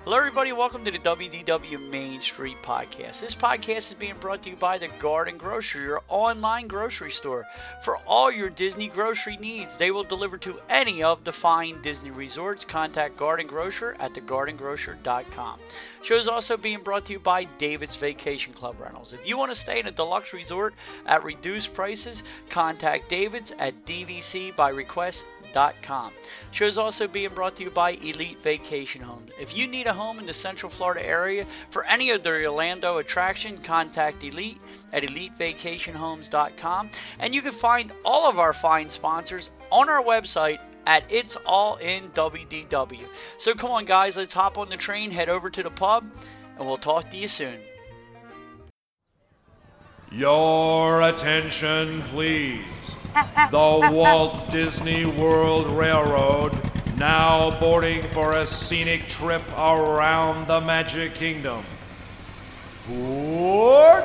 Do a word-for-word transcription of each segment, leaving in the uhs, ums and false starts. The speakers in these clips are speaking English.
Hello, everybody. Welcome to the W D W Main Street Podcast. This podcast is being brought to you by the Garden Grocery, your online grocery store. For all your Disney grocery needs, they will deliver to any of the fine Disney resorts. Contact Garden Grocer at the garden grocer dot com. Show is also being brought to you by David's Vacation Club Rentals. If you want to stay in a deluxe resort at reduced prices, contact David's at d v c by request dot com. Show is also being brought to you by Elite Vacation Homes. If you need a home in the Central Florida area for any of their Orlando attraction, contact Elite at elite vacation homes dot com. And you can find all of our fine sponsors on our website at It's All In W D W. So come on, guys, let's hop on the train, head over to the pub, and we'll talk to you soon. Your attention, please. The Walt Disney World Railroad now boarding for a scenic trip around the Magic Kingdom. Board!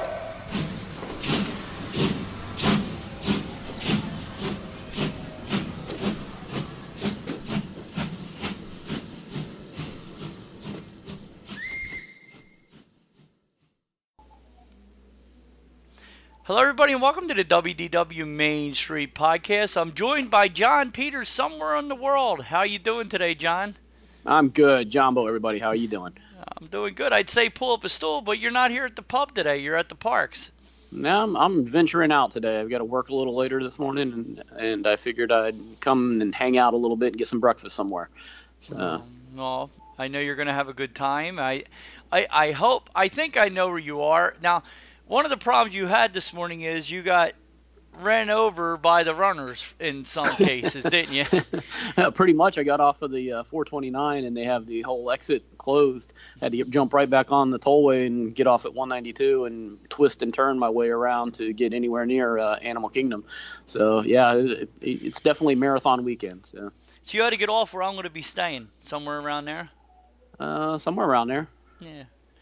Hello, everybody, and welcome to the W D W Main Street Podcast. I'm joined by John Peters somewhere in the world. How you doing today, John? I'm good. Jumbo, everybody. How are you doing? I'm doing good. I'd say pull up a stool, but you're not here at the pub today. You're at the parks. Now I'm, I'm venturing out today. I've got to work a little later this morning, and, and I figured I'd come and hang out a little bit and get some breakfast somewhere. So. Um, well, I know you're going to have a good time. I, I, I hope. I think I know where you are. Now, one of the problems you had this morning is you got ran over by the runners in some cases, didn't you? Pretty much. I got off of the uh, four twenty-nine, and they have the whole exit closed. Had to jump right back on the tollway and get off at one ninety-two and twist and turn my way around to get anywhere near uh, Animal Kingdom. So, yeah, it, it's definitely marathon weekend. So. so you had to get off where I'm going to be staying, somewhere around there? Uh, somewhere around there. Yeah.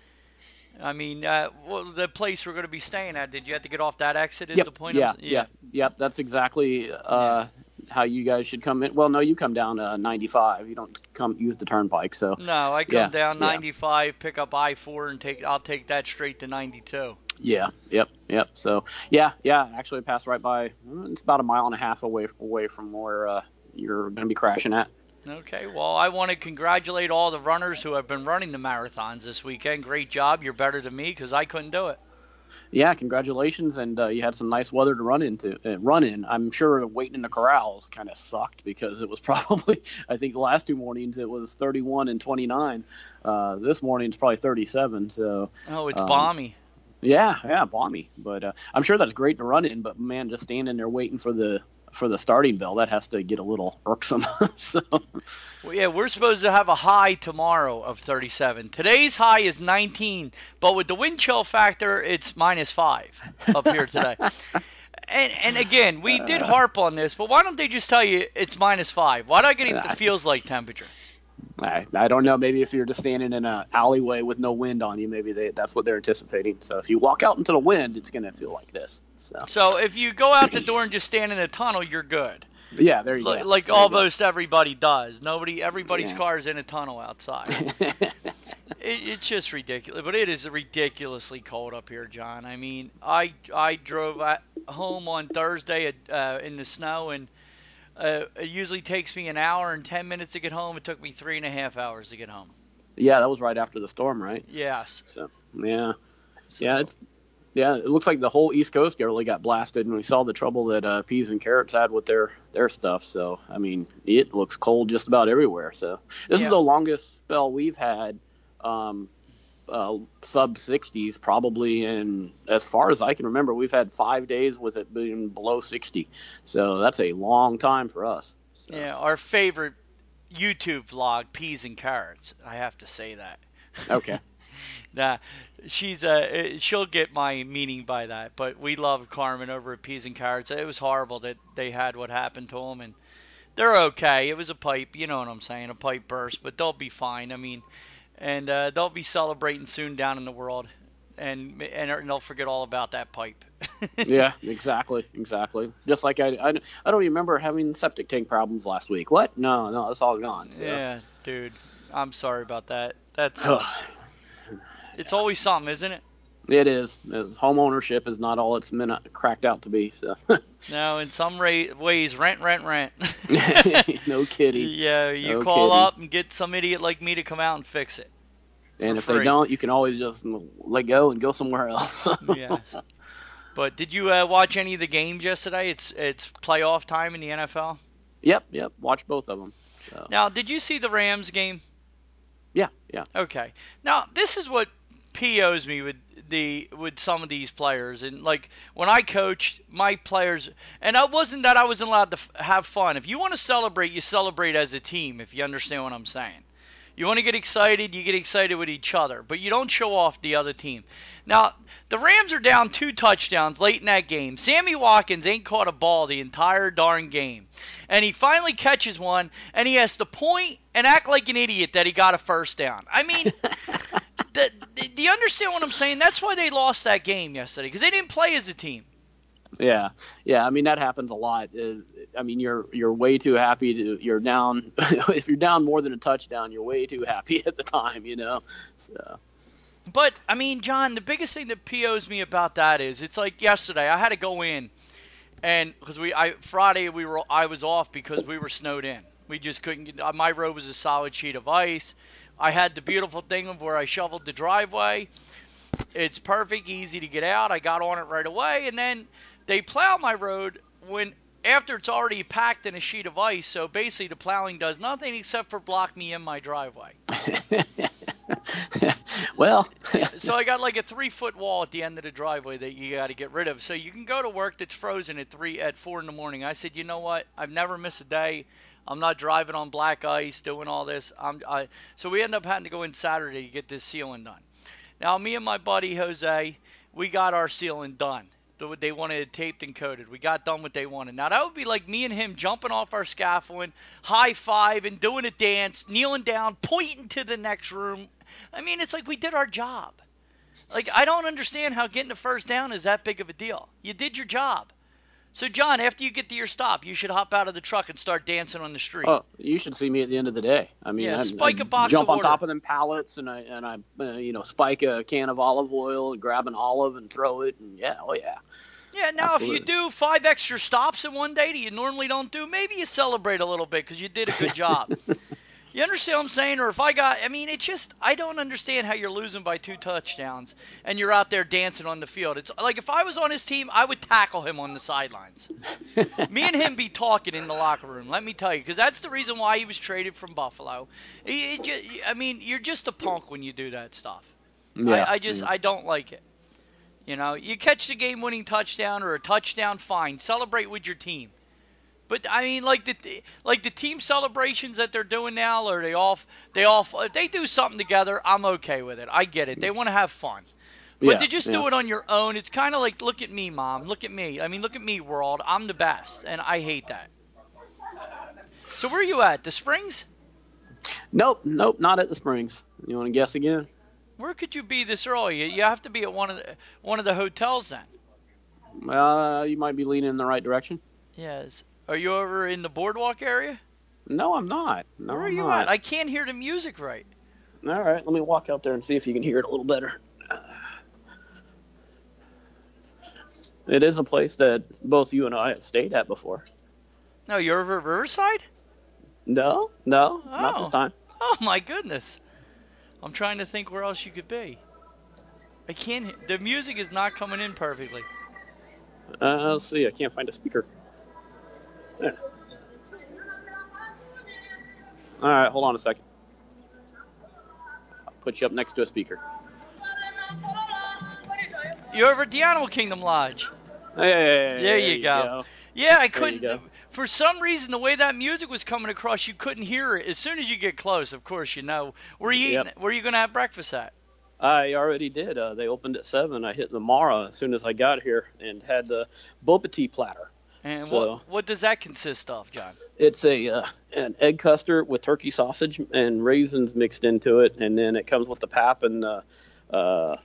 I mean, uh, well, the place we're going to be staying at, did you have to get off that exit is yep, the point? Yeah, of, yeah, yeah, yep. That's exactly uh, yeah. how you guys should come in. Well, no, you come down uh, ninety-five. You don't come use the turnpike. So no, I come yeah, down yeah. ninety-five, pick up I four, and take. I'll take that straight to ninety-two. Yeah, yep, yep. So yeah, yeah. Actually, I passed right by. It's about a mile and a half away away from where uh, you're going to be crashing at. Okay, well, I want to congratulate all the runners who have been running the marathons this weekend. Great job. You're better than me because I couldn't do it. Yeah, congratulations, and uh, you had some nice weather to run into. Uh, run in. I'm sure waiting in the corrals kind of sucked because it was probably. I think the last two mornings it was thirty-one and twenty-nine. Uh, this morning it's probably thirty-seven. So. Oh, it's um, balmy. Yeah, yeah, balmy. But uh, I'm sure that's great to run in. But man, just standing there waiting for the. for the starting bell, that has to get a little irksome. so. Well, yeah, we're supposed to have a high tomorrow of thirty-seven. Today's high is nineteen, but with the wind chill factor, it's minus five up here today. and and again, we did harp on this, but why don't they just tell you it's minus five? Why do I get the feels like temperature? I, I don't know. Maybe if you're just standing in an alleyway with no wind on you, maybe they, that's what they're anticipating. So if you walk out into the wind, it's going to feel like this. So. so if you go out the door and just stand in a tunnel, you're good. Yeah, there you L- go. Like there almost everybody does. Nobody, everybody's yeah. car is in a tunnel outside. it, it's just ridiculous. But it is ridiculously cold up here, John. I mean, I I drove at home on Thursday uh, in the snow, and Uh, it usually takes me an hour and ten minutes to get home. It took me three and a half hours to get home. Yeah, that was right after the storm, right? Yes. So yeah, so. yeah, it's yeah. It looks like the whole East Coast really got blasted, and we saw the trouble that uh, Peas and Carrots had with their their stuff. So I mean, it looks cold just about everywhere. So this yeah. is the longest spell we've had. Um, Uh, sub sixties probably, and as far as I can remember, we've had five days with it being below sixty, so that's a long time for us. So. Yeah, our favorite YouTube vlog, Peas and Carrots. I have to say that. Okay. Nah, she's uh, she'll get my meaning by that, but we love Carmen over at Peas and Carrots. It was horrible that they had what happened to them, and they're okay. It was a pipe, you know what I'm saying, a pipe burst, but they'll be fine. I mean. And uh, they'll be celebrating soon down in the world, and and they'll forget all about that pipe. Yeah, exactly, exactly. Just like I, I, I don't remember having septic tank problems last week. What? No, no, it's all gone. So. Yeah, dude. I'm sorry about that. That sucks. It's always something, isn't it? It is. It's, home ownership is not all it's been cracked out to be. So. No, in some ra- ways, rent, rent, rent. No kidding. Yeah, you no call kidding. up and get some idiot like me to come out and fix it. And if free. they don't, you can always just let go and go somewhere else. Yes. But did you uh, watch any of the games yesterday? It's it's playoff time in the N F L. Yep, yep. Watch both of them. So. Now, did you see the Rams game? Yeah, yeah. Okay. Now, this is what P Os me with the with some of these players, and like when I coached my players, and it wasn't that I wasn't allowed to f- have fun. If you want to celebrate, you celebrate as a team. If you understand what I'm saying. You want to get excited, you get excited with each other, but you don't show off the other team. Now, the Rams are down two touchdowns late in that game. Sammy Watkins ain't caught a ball the entire darn game. And he finally catches one, and he has to point and act like an idiot that he got a first down. I mean, the, the, do you understand what I'm saying? That's why they lost that game yesterday, because they didn't play as a team. Yeah, yeah. I mean, that happens a lot. Uh, I mean, you're you're way too happy to. You're down. If you're down more than a touchdown, you're way too happy at the time. You know. So. But I mean, John, the biggest thing that P Os me about that is it's like yesterday. I had to go in, and because we, I Friday we were I was off because we were snowed in. We just couldn't get. My road was a solid sheet of ice. I had the beautiful thing of where I shoveled the driveway. It's perfect, easy to get out. I got on it right away, and then they plow my road when after it's already packed in a sheet of ice. So basically, the plowing does nothing except for block me in my driveway. Well, so I got like a three-foot wall at the end of the driveway that you got to get rid of. So you can go to work that's frozen at three at four in the morning. I said, you know what? I've never missed a day. I'm not driving on black ice, doing all this. I'm, I, so we end up having to go in Saturday to get this sealing done. Now, me and my buddy Jose, we got our sealing done. They wanted it taped and coated. We got done what they wanted. Now, that would be like me and him jumping off our scaffolding, high-fiving, doing a dance, kneeling down, pointing to the next room. I mean, it's like we did our job. Like, I don't understand how getting the first down is that big of a deal. You did your job. So, John, after you get to your stop, you should hop out of the truck and start dancing on the street. Oh, you should see me at the end of the day. I mean, yeah, I, spike I a box jump of on water. top of them pallets, and I and I uh, you know spike a can of olive oil and grab an olive and throw it, and yeah, oh yeah. Yeah, now Absolutely. if you do five extra stops in one day that you normally don't do, maybe you celebrate a little bit because you did a good job. You understand what I'm saying? Or if I got, I mean, it's just, I don't understand how you're losing by two touchdowns and you're out there dancing on the field. It's like if I was on his team, I would tackle him on the sidelines. Me and him be talking in the locker room, let me tell you, because that's the reason why he was traded from Buffalo. He, he, I mean, you're just a punk when you do that stuff. Yeah, I, I just, yeah. I don't like it. You know, you catch the game-winning touchdown or a touchdown, fine. Celebrate with your team. But I mean, like the like the team celebrations that they're doing now, or they all they all if they do something together, I'm okay with it. I get it. They want to have fun. But Yeah, to just yeah. do it on your own, it's kind of like, look at me, Mom. Look at me. I mean, look at me, world. I'm the best, and I hate that. So where are you at? The Springs? Nope, nope, not at the Springs. You want to guess again? Where could you be this early? You- You have to be at one of the one of the hotels then. Uh, you might be leaning in the right direction. Yes. Are you over in the boardwalk area? No, I'm not. No, Where are I'm you not. at? I can't hear the music right. All right, let me walk out there and see if you can hear it a little better. It is a place that both you and I have stayed at before. No, you're over at Riverside? No, no, not Oh. this time. Oh my goodness. I'm trying to think where else you could be. I can't. he- The music is not coming in perfectly. Uh, let's see, I can't find a speaker. There. All right, hold on a second. I'll put you up next to a speaker. You're over at the Animal Kingdom Lodge. Hey, There you go. Yeah, I couldn't. go. For some reason, the way that music was coming across, you couldn't hear it. As soon as you get close, of course, you know. Where are you Yep. eating? Where are you going to have breakfast at? I already did. Uh, they opened at seven. I hit the Mara as soon as I got here and had the boba tea platter. And So- what what does that consist of, John? It's a uh, an egg custard with turkey sausage and raisins mixed into it, and then it comes with the pap and uh, uh,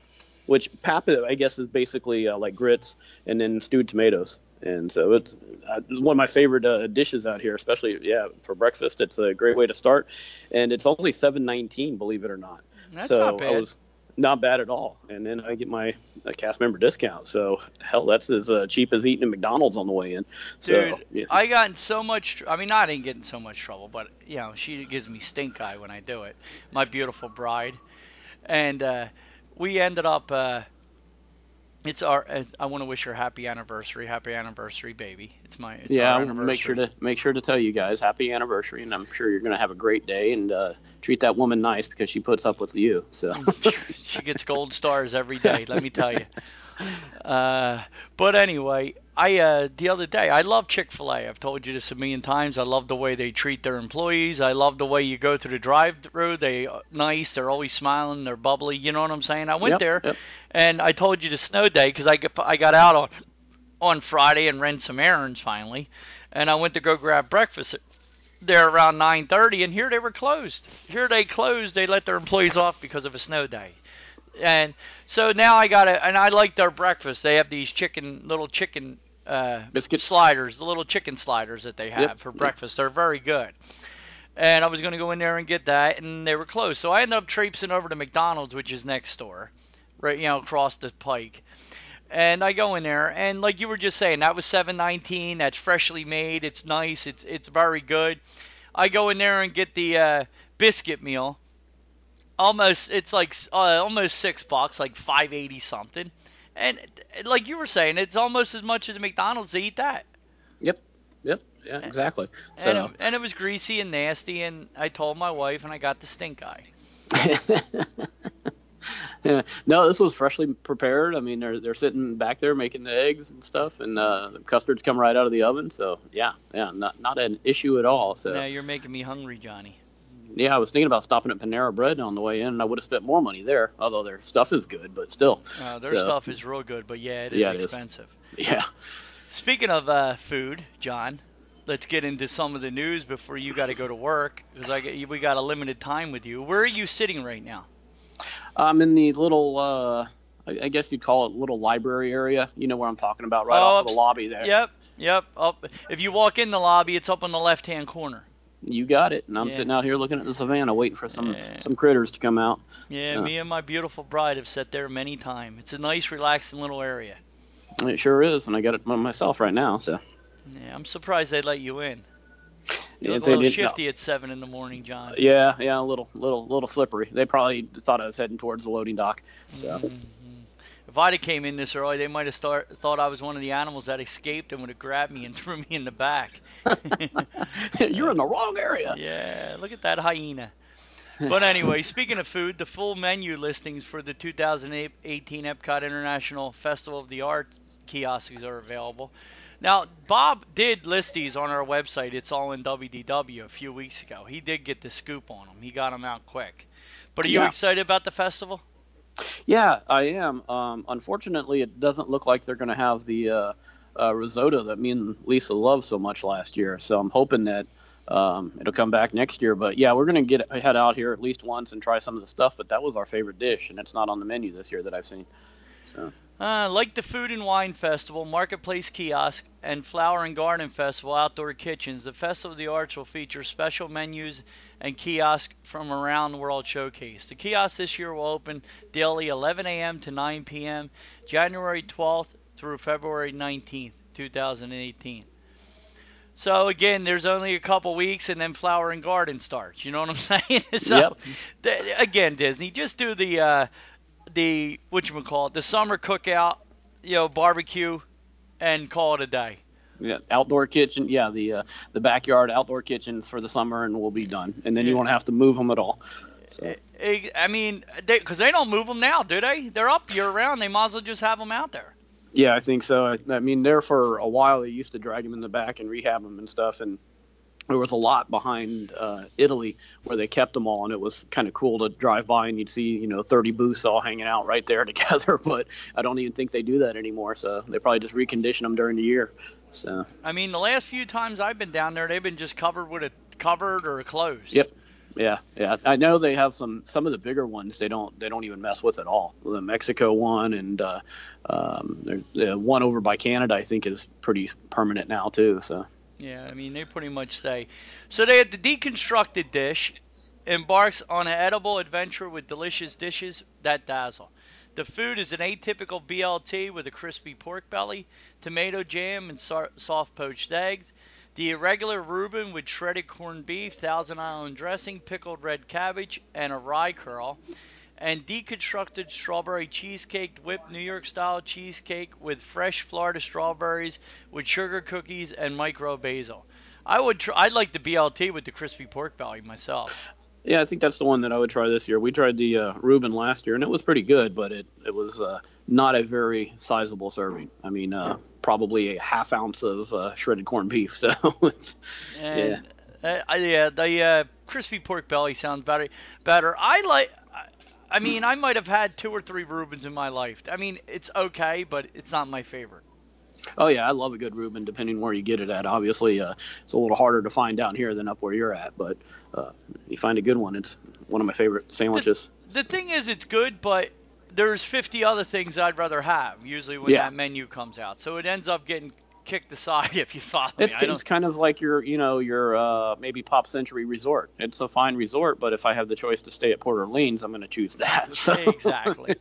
which papa, I guess, is basically uh, like grits and then stewed tomatoes. And so it's uh, one of my favorite uh, dishes out here, especially, yeah, for breakfast. It's a great way to start. And it's only seven nineteen, believe it or not. That's so not bad. I was not bad at all. And then I get my uh, cast member discount. So, hell, that's as uh, cheap as eating at McDonald's on the way in. Dude, so, yeah. I got in so much, tr- I mean, not I didn't get in so much trouble, but, you know, she gives me stink eye when I do it. My beautiful bride. And uh, we ended up, uh, it's our, uh, I want to wish her happy anniversary, happy anniversary, baby. It's my, it's yeah, our I'll anniversary. make sure to make sure to tell you guys happy anniversary, and I'm sure you're going to have a great day, and uh, treat that woman nice because she puts up with you. So She gets gold stars every day, let me tell you. Uh, but anyway, I uh, the other day, I love Chick-fil-A. I've told you this a million times. I love the way they treat their employees. I love the way you go through the drive-through. They are nice. They're always smiling. They're bubbly. You know what I'm saying? I went Yep, there, yep. and I told you the snow day because I, get- I got out on, on Friday and ran some errands finally. And I went to go grab breakfast there around nine thirty, and here they were closed. Here they closed. They let their employees off because of a snow day. And so now I got to, and I like their breakfast. They have these chicken, little chicken uh, Biscuits. sliders, the little chicken sliders that they have Yep, for yep. breakfast. They're very good. And I was going to go in there and get that, and they were closed. So I ended up traipsing over to McDonald's, which is next door, right, you know, across the pike. And I go in there, and like you were just saying, that was seven nineteen. That's freshly made. It's nice. It's it's very good. I go in there and get the uh, biscuit meal. Almost, it's like uh, almost six bucks, like five eighty something. And like you were saying, it's almost as much as McDonald's to eat that. Yep, yep, yeah, exactly. So And it, and it was greasy and nasty, and I told my wife, and I got the stink eye. yeah. No, this was freshly prepared. I mean, they're they're sitting back there making the eggs and stuff, and uh, the custards come right out of the oven. So yeah, yeah, not not an issue at all. So Now you're making me hungry, Johnny. yeah, I was thinking about stopping at Panera Bread on the way in, and I would have spent more money there. Although their stuff is good, but still. Uh, their So, stuff is real good, but yeah, it is Yeah, it is. expensive. Yeah. Speaking of uh, food, John, let's get into some of the news before you got to go to work, because I get, we got a limited time with you. Where are you sitting right now? I'm in the little, uh, I I guess you'd call it little library area. You know where I'm talking about, right Oh, off of ups- the lobby there. Yep, yep. Up. If you walk in the lobby, it's up on the left-hand corner. You got it. And I'm Yeah. sitting out here looking at the savannah, waiting for some Yeah. some critters to come out. Yeah, So, me and my beautiful bride have sat there many times. It's a nice, relaxing little area. It sure is, and I got it by myself right now. So Yeah, I'm surprised they let you in. You Yeah, look a they little did- shifty at seven in the morning, John. yeah, yeah, a little little little slippery. They probably thought I was heading towards the loading dock. So Mhm. If I'd have came in this early, they might have start, thought I was one of the animals that escaped and would have grabbed me and threw me in the back. you're in the wrong area. Yeah, look at that hyena. But anyway, speaking of food, the full menu listings for the two thousand eighteen Epcot International Festival of the Arts kiosks are available. Now, Bob did list these on our website. It's all in W D W a few weeks ago. He did get the scoop on them. He got them out quick. But are you Yeah. excited about the festival? Yeah, I am. Um, unfortunately, it doesn't look like they're going to have the uh, uh, risotto that me and Lisa loved so much last year. So I'm hoping that um, it'll come back next year. But yeah, we're going to get head out here at least once and try some of the stuff. But that was our favorite dish, and it's not on the menu this year that I've seen. So Uh, like the Food and Wine Festival, Marketplace Kiosk, and Flower and Garden Festival Outdoor Kitchens, the Festival of the Arts will feature special menus and kiosks from around the world showcase. The kiosk this year will open daily eleven a.m. to nine p.m., January twelfth through February nineteenth, two thousand eighteen. So again, there's only a couple weeks, and then Flower and Garden starts. You know what I'm saying? so Yep. th- again, Disney, just do the uh, the whatchamacallit, the summer cookout, you know, barbecue, and call it a day. yeah, outdoor kitchen. Yeah, the uh, the backyard outdoor kitchens for the summer, and we'll be done. And then you Yeah. won't have to move them at all. So I I mean, because they, they don't move them now, do they? They're up year round. They might as well just have them out there. yeah, I think so. I, I mean, there for a while they used to drag them in the back and rehab them and stuff, and there was a lot behind uh, Italy where they kept them all, and it was kind of cool to drive by and you'd see, you know, thirty booths all hanging out right there together. But I don't even think they do that anymore, so they probably just recondition them during the year. So I mean, the last few times I've been down there, they've been just covered with a covered or closed. yep, Yeah, yeah. I know they have some some of the bigger ones. They don't they don't even mess with at all. The Mexico one and uh, um, there's uh, one over by Canada. I think is pretty permanent now too. So Yeah, I mean they pretty much stay. So they had the deconstructed dish, embarks on an edible adventure with delicious dishes that dazzle. The food is an atypical B L T with a crispy pork belly, tomato jam, and so- soft poached eggs. The irregular Reuben with shredded corned beef, Thousand Island dressing, pickled red cabbage, and a rye curl. And deconstructed strawberry cheesecake, whipped New York style cheesecake with fresh Florida strawberries with sugar cookies and micro basil. I would tr- I'd like the B L T with the crispy pork belly myself. yeah, I think that's the one that I would try this year. We tried the uh, Reuben last year, and it was pretty good, but it it was uh, not a very sizable serving. I mean, uh, probably a half ounce of uh, shredded corned beef. So it's, And yeah, uh, yeah the uh, crispy pork belly sounds better. Better. I like. I mean, I might have had two or three Reubens in my life. I mean, it's okay, but it's not my favorite. oh yeah, I love a good Reuben, depending where you get it at. Obviously, uh, it's a little harder to find down here than up where you're at, but uh, you find a good one. It's one of my favorite sandwiches. The, the thing is, it's good, but there's fifty other things I'd rather have. Usually when Yeah. that menu comes out, so it ends up getting kicked aside if you follow It's, me. I don't, it's kind of like your, you know, your uh, maybe Pop Century Resort. It's a fine resort, but if I have the choice to stay at Port Orleans, I'm going to choose that. So. Exactly.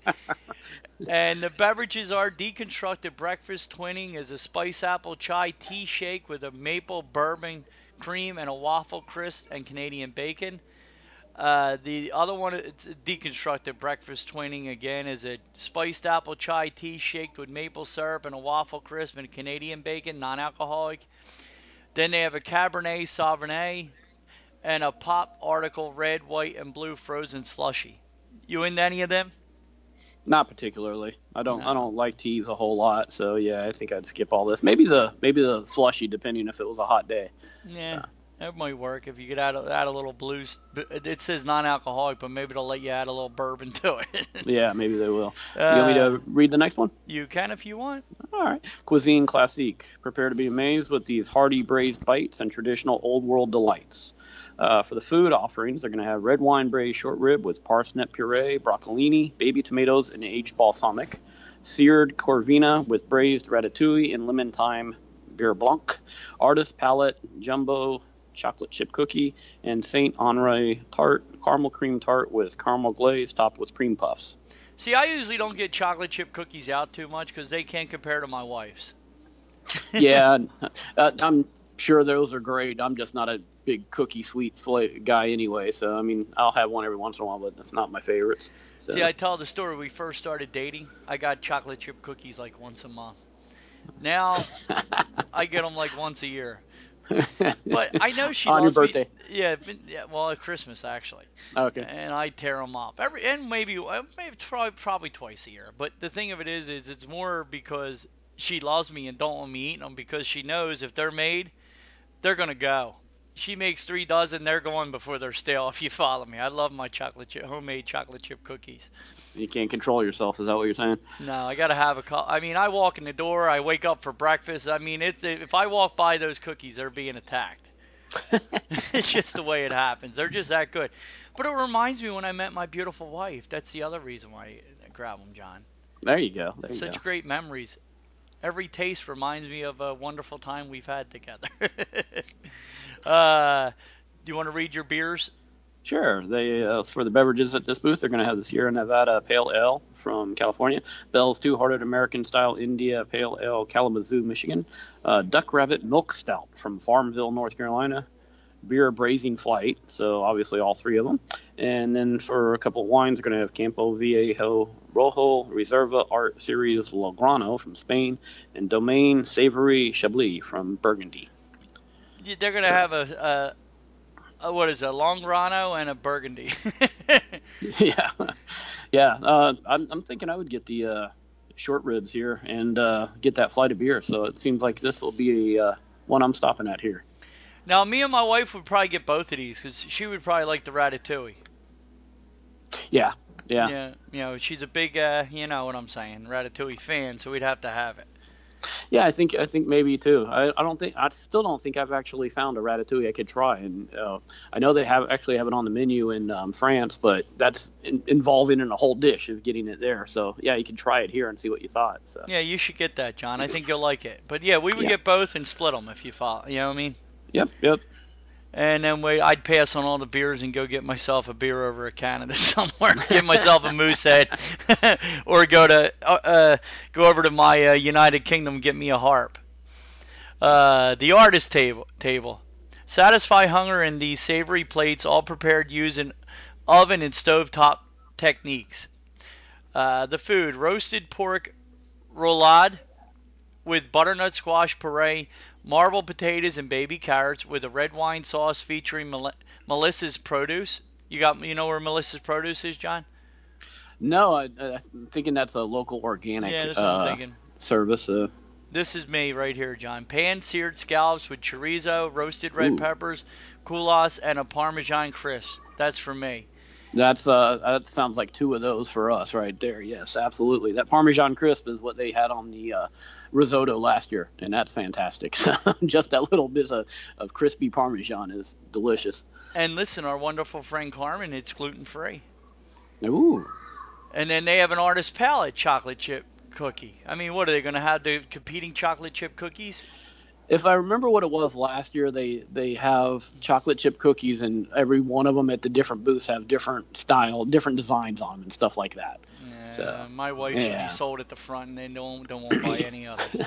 And the beverages are deconstructed breakfast twinning is a spice apple chai tea shake with a maple bourbon cream and a waffle crisp and Canadian bacon. Uh, the other one, it's a deconstructed breakfast twinning again, is a spiced apple chai tea shaked with maple syrup and a waffle crisp and Canadian bacon, non-alcoholic. Then they have a Cabernet Sauvignon and a pop article red, white, and blue frozen slushy. You into any of them? Not particularly. I don't. No. I don't like teas a whole lot. So yeah, I think I'd skip all this. Maybe the maybe the slushy, depending if it was a hot day. Yeah, that might work if you could add a, add a little blues. It says non-alcoholic, but maybe they'll let you add a little bourbon to it. Yeah, maybe they will. Uh, you want me to read the next one? You can if you want. All right. Cuisine Classique. Prepare to be amazed with these hearty braised bites and traditional old world delights. Uh, for the food offerings, they're going to have red wine braised short rib with parsnip puree, broccolini, baby tomatoes, and aged balsamic. Seared corvina with braised ratatouille and lemon thyme beer blanc. Artist palette jumbo chocolate chip cookie, and Saint Henri tart, caramel cream tart with caramel glaze topped with cream puffs. See, I usually don't get chocolate chip cookies out too much because they can't compare to my wife's. Yeah, uh, I'm sure those are great. I'm just not a big cookie sweet fla- guy anyway, so I mean, I'll have one every once in a while, but it's not my favorites. So. See, I tell the story when we first started dating. I got chocolate chip cookies like once a month. Now I get them like once a year. But I know she on loves your birthday. Me. Yeah, been- yeah, well, at Christmas actually. Okay. And I tear them up every, and maybe uh, maybe probably, probably twice a year. But the thing of it is, is it's more because she loves me and don't want me eating them because she knows if they're made, they're gonna go. She makes three dozen, they're going before they're stale. If you follow me, I love my chocolate chip, homemade chocolate chip cookies. You can't control yourself. Is that what you're saying? No, I gotta have a call. I mean, I walk in the door, I wake up for breakfast. I mean, it's if I walk by those cookies, they're being attacked. It's just the way it happens. They're just that good. But it reminds me when I met my beautiful wife. That's the other reason why I grab them, John. There you go. There you Such go. great memories. Every taste reminds me of a wonderful time we've had together. uh, do you want to read your beers? Sure. They uh, for the beverages at this booth, they're going to have the Sierra Nevada Pale Ale from California, Bell's Two-Hearted American-Style India Pale Ale, Kalamazoo, Michigan, uh, Duck Rabbit Milk Stout from Farmville, North Carolina, Beer Braising Flight, so obviously all three of them. And then for a couple of wines, they're going to have Campo Viejo Rojo, Reserva Art Series Lograno from Spain, and Domaine Savory Chablis from Burgundy. Yeah, they're gonna have a, a, a what is it, a Long Grano and a Burgundy. Yeah, yeah. Uh, I'm, I'm thinking I would get the uh, short ribs here and uh, get that flight of beer. So it seems like this will be a, uh, one I'm stopping at here. Now, me and my wife would probably get both of these because she would probably like the ratatouille. Yeah, yeah, Yeah, you know, she's a big, uh, you know what I'm saying, ratatouille fan, so we'd have to have it. Yeah, I think I think maybe too. I, I don't think I still don't think I've actually found a ratatouille I could try, and uh, I know they have actually have it on the menu in um, France, but that's in, involving in a whole dish of getting it there. So yeah, you can try it here and see what you thought. So Yeah, you should get that, John. I think you'll like it. But yeah, we would yeah. get both and split them if you follow. You know what I mean? Yep, yep. And then we, I'd pass on all the beers and go get myself a beer over at Canada somewhere. Get myself a Moosehead, or go to uh, uh, go over to my uh, United Kingdom and get me a harp. Uh, the artist table table. Satisfy hunger in these savory plates, all prepared using oven and stovetop techniques. Uh, the food: roasted pork roulade with butternut squash puree, marbled potatoes and baby carrots with a red wine sauce featuring Mel- Melissa's produce. You got, you know where Melissa's produce is, John? No, I, I'm thinking that's a local organic Yeah, that's what uh, I'm thinking. service. Uh, This is me right here, John. Pan-seared scallops with chorizo, roasted red Ooh. peppers, coulas, and a Parmesan crisp. That's for me. That's uh, that sounds like two of those for us right there. Yes, absolutely. That Parmesan crisp is what they had on the uh, risotto last year, and that's fantastic. So just that little bit of, of crispy Parmesan is delicious. And listen, our wonderful friend Carmen, it's gluten-free. Ooh. And then they have an artist palette chocolate chip cookie. I mean, what are they going to have, the competing chocolate chip cookies? If I remember what it was last year, they they have chocolate chip cookies, and every one of them at the different booths have different style, different designs on them and stuff like that. Yeah, So, my wife yeah. should be sold at the front, and they don't don't won't buy any others.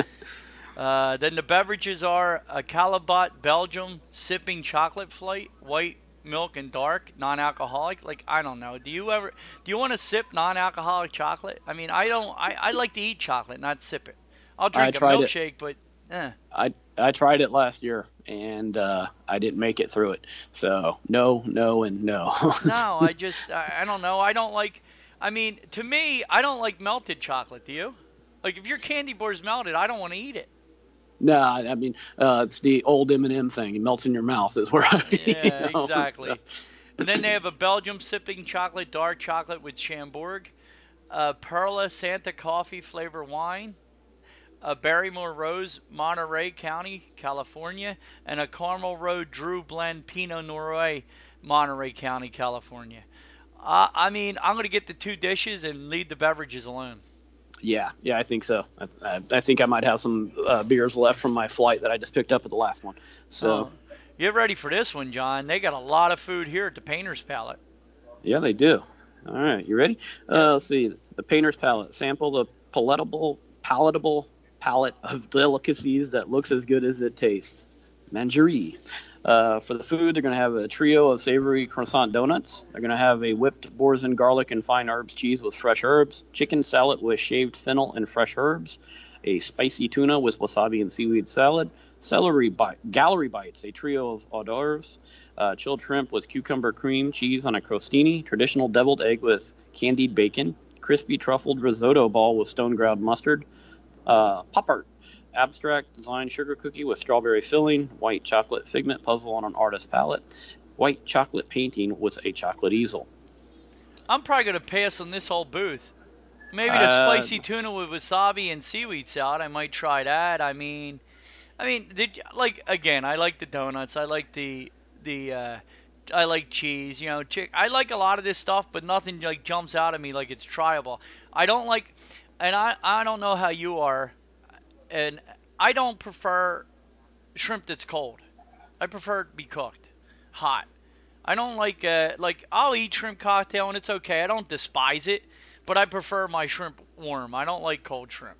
uh, then the beverages are a Callebaut Belgium sipping chocolate flight, white milk and dark, non-alcoholic. Like, I don't know. Do you ever do you want to sip non-alcoholic chocolate? I mean, I don't. I, I like to eat chocolate, not sip it. I'll drink I a tried it. milkshake, but eh. I I tried it last year, and uh, I didn't make it through it. So no, no, and no. No, I just I, I don't know. I don't like. I mean, to me, I don't like melted chocolate. Do you? Like, if your candy bar's melted, I don't want to eat it. No, I mean uh, it's the old M and M thing. It melts in your mouth. Is where I. Yeah, you know, exactly. so. And then they have a Belgium sipping chocolate, dark chocolate with Chambourg, a Perla Santa coffee flavor wine, a Barrymore Rose, Monterey County, California, and a Caramel Road Drew Blend Pinot Noir, Monterey County, California. Uh, I mean, I'm going to get the two dishes and leave the beverages alone. Yeah, yeah, I think so. I, I, I think I might have some uh, beers left from my flight that I just picked up at the last one. So. Oh, get ready for this one, John. They got a lot of food here at the Painter's Palette. Yeah, they do. All right, you ready? Uh, let's see. The Painter's Palette. Sample the palatable, palatable palette of delicacies that looks as good as it tastes. Mangerie. Uh, for the food, they're going to have a trio of savory croissant donuts. They're going to have a whipped boursin garlic and fine herbs cheese with fresh herbs, chicken salad with shaved fennel and fresh herbs, a spicy tuna with wasabi and seaweed salad, celery bite, gallery bites, a trio of hors d'oeuvres, uh, chilled shrimp with cucumber cream cheese on a crostini, traditional deviled egg with candied bacon, crispy truffled risotto ball with stone ground mustard, uh, pop art, abstract design sugar cookie with strawberry filling, white chocolate figment puzzle on an artist palette, white chocolate painting with a chocolate easel. I'm probably going to pass on this whole booth. Maybe the Uh, spicy tuna with wasabi and seaweed salad. I might try that. I mean, I mean, did like again? I like the donuts. I like the the. Uh, I like cheese. You know, chick. I like a lot of this stuff, but nothing like jumps out at me like it's tryable. I don't like, and I I don't know how you are, and I don't prefer shrimp that's cold. I prefer it to be cooked, hot. I don't like uh like I'll eat shrimp cocktail and it's okay. I don't despise it. But I prefer my shrimp warm. I don't like cold shrimp.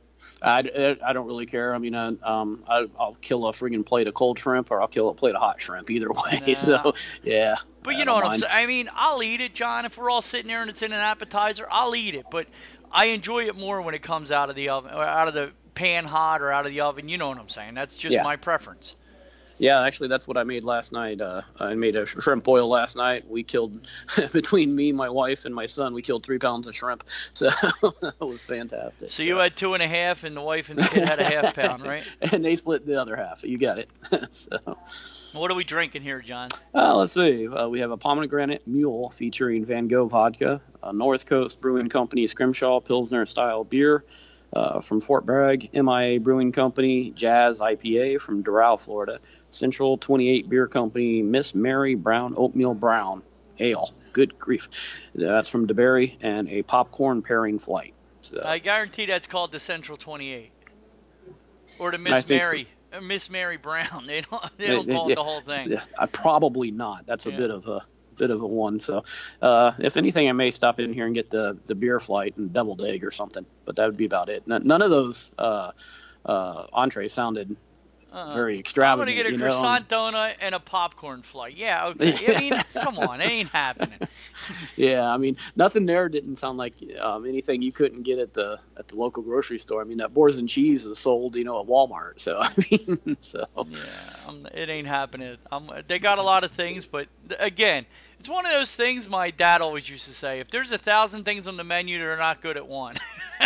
I, I don't really care. I mean, I, um, I, I'll kill a friggin' plate of cold shrimp, or I'll kill a plate of hot shrimp. Either way. Nah. So yeah. But I you know don't what I'm mind. saying. I mean, I'll eat it, John. If we're all sitting there and it's in an appetizer, I'll eat it. But I enjoy it more when it comes out of the oven, or out of the pan hot, or out of the oven. You know what I'm saying? That's just Yeah. my preference. Yeah, actually, that's what I made last night. Uh, I made a shrimp boil last night. We killed, between me, my wife, and my son, we killed three pounds of shrimp. So that was fantastic. So you had two and a half, and the wife and the kid had a half pound, right? And they split the other half. You got it. So, What are we drinking here, John? uh, let's see. Uh, we have a pomegranate mule featuring Van Gogh vodka, a North Coast Brewing Company Scrimshaw Pilsner style beer, Uh, from Fort Bragg, M I A Brewing Company, Jazz I P A from Doral, Florida. Central twenty-eight Beer Company, Miss Mary Brown Oatmeal Brown Ale. Good grief. That's from DeBerry, and a popcorn pairing flight. So, I guarantee that's called the Central twenty-eight. Or the Miss Mary. So. Miss Mary Brown. They don't, they don't call it, it the whole thing. Yeah, uh, probably not. That's a yeah. bit of a bit of a one. So, uh, if anything, I may stop in here and get the, the beer flight and deviled egg or something. But that would be about it. None of those uh, uh, entrees sounded uh, very extravagant. I'm going to get a you croissant know? donut and a popcorn flight. Yeah, okay. I mean, come on. It ain't happening. Yeah, I mean, nothing there didn't sound like um, anything you couldn't get at the at the local grocery store. I mean, that Boars and Cheese is sold, you know, at Walmart. So, I mean, so. Yeah, I'm, it ain't happening. I'm, they got a lot of things, but, again, it's one of those things my dad always used to say. If there's a thousand things on the menu, they're not good at one.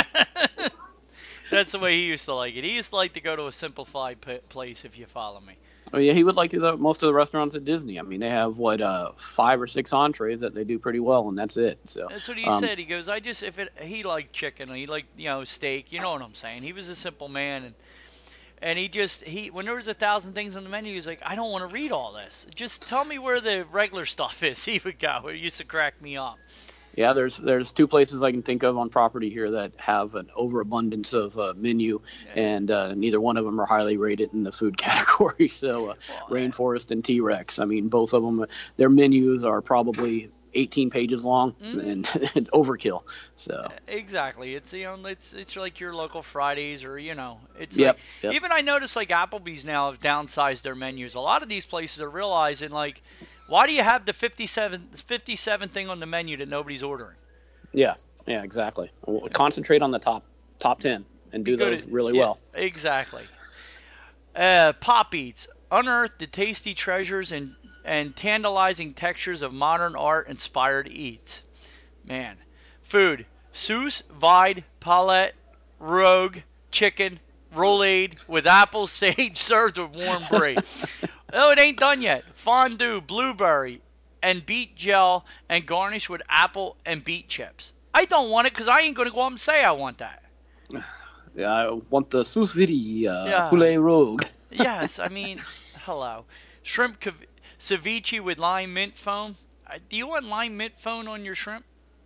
That's the way he used to like it. He used to like to go to a simplified p- place, if you follow me. Oh yeah, he would like the, most of the restaurants at Disney. I mean, they have what uh, five or six entrees that they do pretty well, and that's it. So that's what he um, said. He goes, I just if it he liked chicken, he liked you know steak. You know what I'm saying? He was a simple man, and and he just he when there was a thousand things on the menu, he's like, I don't want to read all this. Just tell me where the regular stuff is. He would go. It used to crack me up. Yeah, there's there's two places I can think of on property here that have an overabundance of uh, menu, yeah. and uh, neither one of them are highly rated in the food category. So, uh, well, Rainforest and T-Rex. I mean, both of them, their menus are probably eighteen pages long mm-hmm. and, and overkill. So exactly, it's you know it's it's like your local Fridays or you know it's yep, like yep. even I noticed like Applebee's now have downsized their menus. A lot of these places are realizing like. Why do you have the fifty-seven, fifty-seven thing on the menu that nobody's ordering? Yeah, yeah, exactly. We'll concentrate on the top top ten and do those at, really yeah, well. Exactly. Uh, Pop Eats. Unearth the tasty treasures and, and tantalizing textures of modern art-inspired eats. Man. Food. Sous vide, palette, rogue, chicken, roulade with apple sage served with warm brie. Oh, it ain't done yet. Fondue, blueberry, and beet gel, and garnish with apple and beet chips. I don't want it because I ain't going to go up and say I want that. Yeah, I want the sous vide uh, yeah. poulet rogue. Yes, I mean, hello. Shrimp ceviche with lime mint foam. Uh, do you want lime mint foam on your shrimp?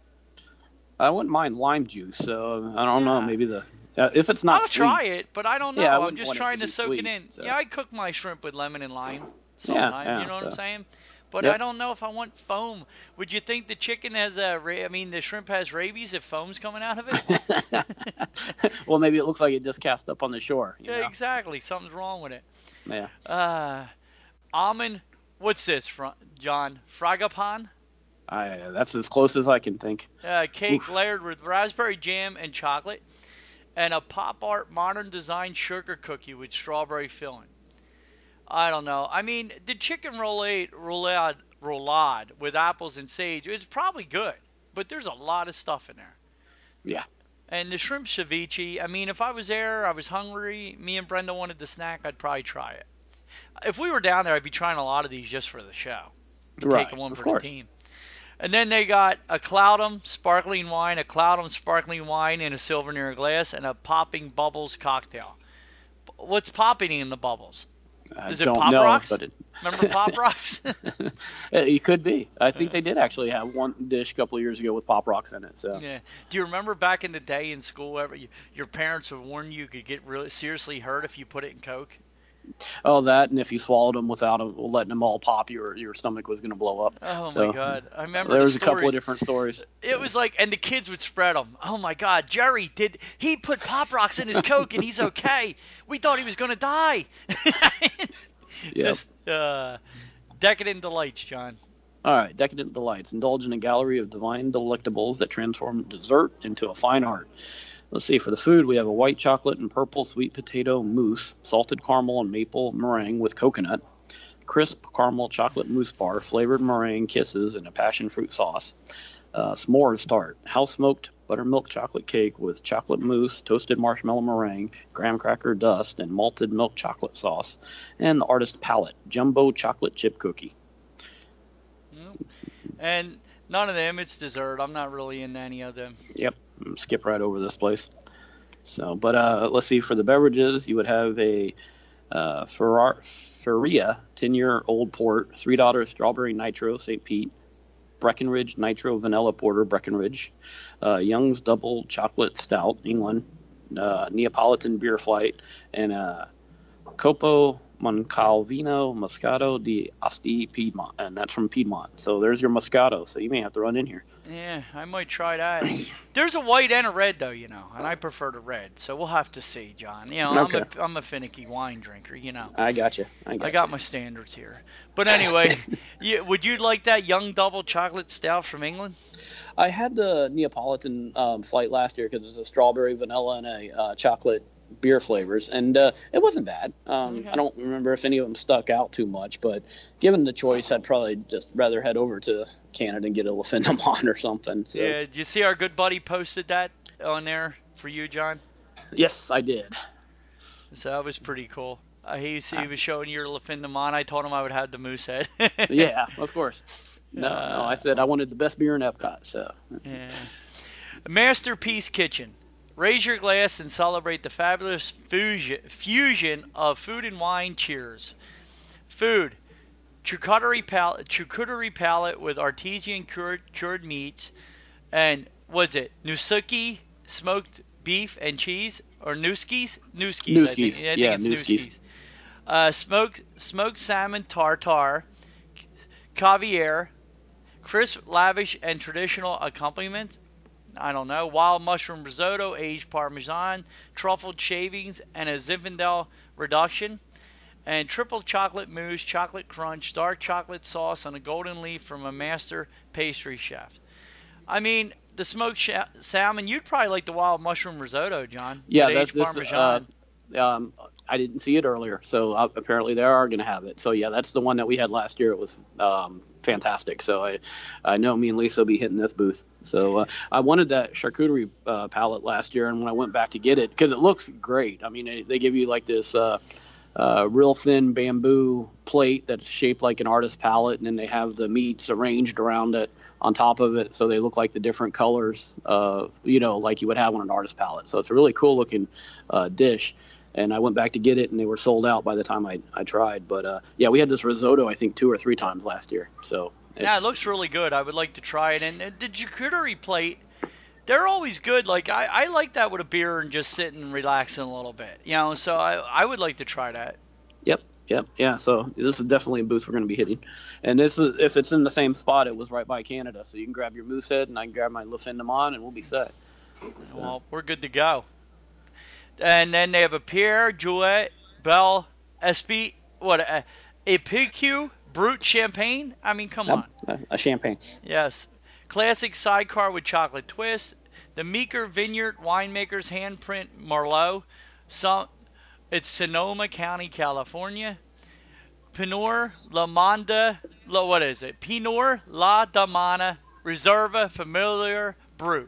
I wouldn't mind lime juice, so I don't yeah. know, maybe the... Uh, if it's not I'll sweet. try it, but I don't know. Yeah, I I'm just trying to, to soak sweet, it in. So. Yeah, I cook my shrimp with lemon and lime sometimes. Yeah, yeah, you know so. what I'm saying? But yep. I don't know if I want foam. Would you think the chicken has a? I mean, the shrimp has rabies if foam's coming out of it? Well, maybe it looks like it just cast up on the shore. You yeah, know? Exactly. Something's wrong with it. Yeah. Uh, almond. What's this, John? Fragapan? I, that's as close as I can think. Uh, cake Oof. layered with raspberry jam and chocolate. And a pop art modern design sugar cookie with strawberry filling. I don't know. I mean, the chicken roulade, roulade, roulade with apples and sage is probably good, but there's a lot of stuff in there. Yeah. And the shrimp ceviche, I mean, if I was there, I was hungry, me and Brenda wanted the snack, I'd probably try it. If we were down there, I'd be trying a lot of these just for the show. Right, taking one of for course. the team. And then they got a Cloudum sparkling wine, a Cloudum sparkling wine in a silver glass, and a Popping Bubbles cocktail. What's popping in the bubbles? I Is it don't Pop know, Rocks? But it... Remember Pop Rocks? It could be. I think they did actually have one dish a couple of years ago with Pop Rocks in it. So. Yeah. Do you remember back in the day in school, ever, your parents would warn you you could get really seriously hurt if you put it in Coke? Oh, that, and if you swallowed them without them, letting them all pop, your your stomach was going to blow up. Oh, so, my God. I remember there the was stories. a couple of different stories. It was like, and the kids would spread them. Oh, my God. Jerry, did he put Pop Rocks in his Coke and he's okay? We thought he was going to die. Yeah. Just, uh, decadent delights, John. All right, Decadent Delights. Indulge in a gallery of divine delectables that transform dessert into a fine art. Let's see, for the food, we have a white chocolate and purple sweet potato mousse, salted caramel and maple meringue with coconut, crisp caramel chocolate mousse bar, flavored meringue kisses, and a passion fruit sauce. Uh, s'mores tart, house-smoked buttermilk chocolate cake with chocolate mousse, toasted marshmallow meringue, graham cracker dust, and malted milk chocolate sauce. And the Artist Palette, jumbo chocolate chip cookie. And none of them, it's dessert. I'm not really into any of them. Yep, skip right over this place. So, but uh, let's see, for the beverages, you would have a uh, Ferrar- Feria ten-year-old port, Three Daughters Strawberry Nitro Saint Pete, Breckenridge Nitro Vanilla Porter Breckenridge, uh, Young's Double Chocolate Stout England, uh, Neapolitan Beer Flight, and uh, Copo Moncalvino Moscato di Asti Piedmont, and that's from Piedmont. So there's your Moscato. So you may have to run in here. Yeah, I might try that. There's a white and a red, though, you know, and I prefer the red. So we'll have to see, John. You know, Okay. I'm a, I'm a finicky wine drinker, you know. I got you. I got, I got my standards here. But anyway, yeah, would you like that Young Double Chocolate Stout from England? I had the Neapolitan um, flight last year because it was a strawberry, vanilla, and a uh, chocolate beer flavors, and uh, it wasn't bad. Um, Okay. I don't remember if any of them stuck out too much, but given the choice, I'd probably just rather head over to Canada and get a Le Fendamon or something. So. Yeah, did you see our good buddy posted that on there for you, John? Yes, I did. So that was pretty cool. Uh, he, he was showing your Le Fendamon. I told him I would have the moose head. Yeah, of course. No, Uh, no, I said I wanted the best beer in Epcot. So. Yeah. Masterpiece Kitchen. Raise your glass and celebrate the fabulous fusion, fusion of food and wine. Cheers. Food. Charcuterie palette, charcuterie palette with artesian cured, cured meats. And what's it? Nusuki smoked beef and cheese? Or Nuskis? Nuskis, I think. Nuskis. I think Yeah, it's Nuskis. Nuskis. Uh, smoked, smoked salmon tartare. Caviar. Crisp, lavish, and traditional accompaniments. I don't know. Wild mushroom risotto, aged parmesan, truffled shavings, and a Zinfandel reduction. And triple chocolate mousse, chocolate crunch, dark chocolate sauce on a golden leaf from a master pastry chef. I mean, the smoked sha- salmon, you'd probably like the wild mushroom risotto, John. Yeah, with that's aged this. parmesan. Uh, um, I didn't see it earlier, so uh, apparently they are going to have it. So yeah, that's the one that we had last year. It was um, fantastic. So I, I know me and Lisa will be hitting this booth. So uh, I wanted that charcuterie uh, palette last year, and when I went back to get it, because it looks great. I mean, they, they give you like this uh, uh, real thin bamboo plate that's shaped like an artist palette, and then they have the meats arranged around it on top of it, so they look like the different colors, uh, you know, like you would have on an artist palette. So it's a really cool looking uh, dish. And I went back to get it, and they were sold out by the time I, I tried. But, uh, yeah, we had this risotto, I think, two or three times last year. So Yeah, it's- it looks really good. I would like to try it. And uh, the charcuterie plate, they're always good. Like, I, I like that with a beer and just sitting and relaxing a little bit. You know, so I, I would like to try that. Yep, yep, yeah. So this is definitely a booth we're going to be hitting. And this is, if it's in the same spot, it was right by Canada. So you can grab your moose head, and I can grab my Le Fendamon, and we'll be set. So, Well, we're good to go. And then they have a Pierre Jouet Belle Espy, what, a, a P Q Brut Champagne? I mean, come on. a, a champagne. Yes. Classic sidecar with chocolate twist. The Meeker Vineyard Winemakers Handprint Merlot. Some, it's Sonoma County, California. Pinot La Manda, La, what is it? Pinot La Damana Reserva Familiar Brut.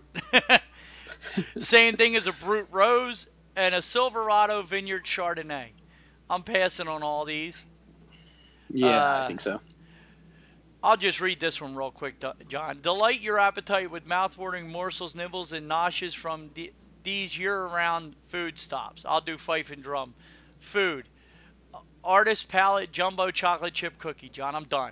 Same thing as a Brut Rose and a Silverado Vineyard Chardonnay. I'm passing on all these. Yeah, Uh, I think so. I'll just read this one real quick, John. Delight your appetite with mouth-watering morsels, nibbles, and noshes from the, these year-round food stops. I'll do fife and drum. Food. Artist Palette Jumbo Chocolate Chip Cookie. John, I'm done.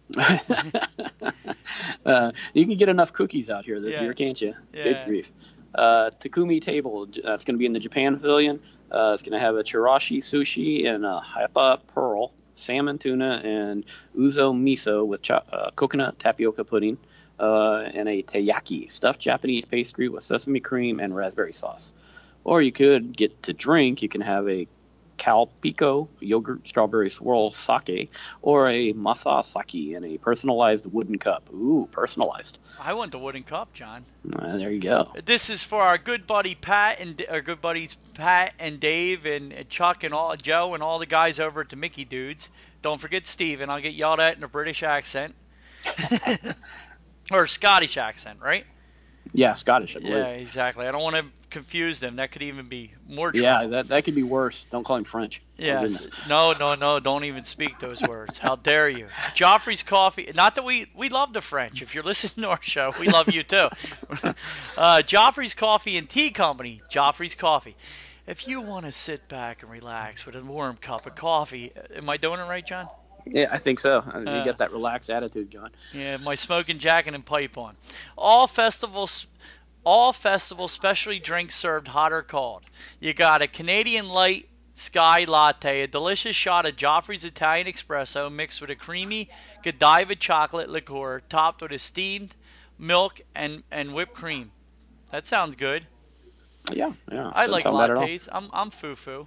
uh, you can get enough cookies out here this Yeah. year, can't you? Yeah. Good grief. Uh, Takumi Table, that's going to be in the Japan Pavilion. Uh, it's going to have a chirashi sushi and a haipa pearl, salmon tuna, and uzo miso with cho- uh, coconut tapioca pudding, uh, and a teiyaki, stuffed Japanese pastry with sesame cream and raspberry sauce. Or you could get to drink. You can have a Calpico yogurt strawberry swirl sake, or a masa sake in a personalized wooden cup. Ooh, personalized. I want the wooden cup, John. Uh, there you go. This is for our good buddy Pat and our good buddies Pat and Dave and Chuck and all Joe and all the guys over at the Mickey Dudes. Don't forget Steven. I'll get yelled at in a British accent or a Scottish accent, right? Yeah, Scottish, I believe. Yeah, exactly. I don't want to confuse them. That could even be more trouble. Yeah, that that could be worse. Don't call him French. Yes. Oh, no, no, no. Don't even speak those words. How dare you? Joffrey's Coffee. Not that we we love the French. If you're listening to our show, we love you too. uh, Joffrey's Coffee and Tea Company. Joffrey's Coffee. If you want to sit back and relax with a warm cup of coffee, am I doing it right, John? Yeah, I think so. You Uh, get that relaxed attitude going. Yeah, my smoking jacket and pipe on. All festivals, all festival specialty drinks served hot or cold. You got a Canadian Light Sky Latte, a delicious shot of Joffrey's Italian Espresso mixed with a creamy Godiva chocolate liqueur, topped with a steamed milk and, and whipped cream. That sounds good. Yeah, yeah. I doesn't like sound bad at all. lattes. I'm I'm foo-foo.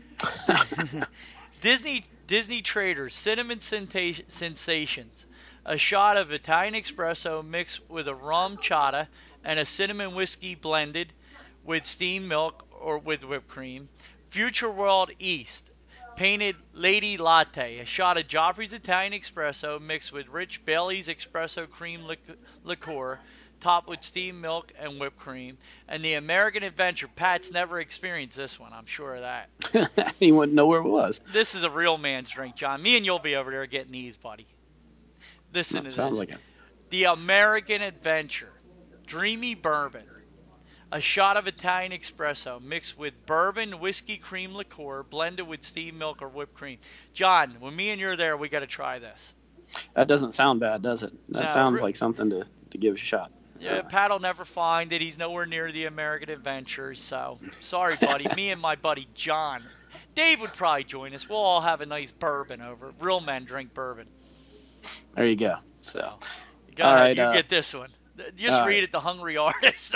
Disney Disney Traders Cinnamon Senta- Sensations, a shot of Italian espresso mixed with a rum chata and a cinnamon whiskey blended with steamed milk or with whipped cream. Future World East, Painted Lady Latte, a shot of Joffrey's Italian espresso mixed with rich Bailey's espresso cream lic- liqueur, topped with steamed milk and whipped cream. And the American Adventure. Pat's never experienced this one, I'm sure of that. He wouldn't know where it was. This is a real man's drink, John. Me and you'll be over there getting these, buddy. Listen That to sounds this. like it. The American Adventure. Dreamy Bourbon. A shot of Italian espresso mixed with bourbon, whiskey, cream liqueur, blended with steamed milk or whipped cream. John, when me and you're there, we got to try this. That doesn't sound bad, does it? That No, sounds re- like something to, to give a shot. Yeah, Pat'll never find it. He's nowhere near the American Adventure, so sorry, buddy. Me and my buddy John. Dave would probably join us. We'll all have a nice bourbon over. Real men drink bourbon. There you go. So, So, go All ahead. right, you uh, get this one. Just all read right. it, The Hungry Artist.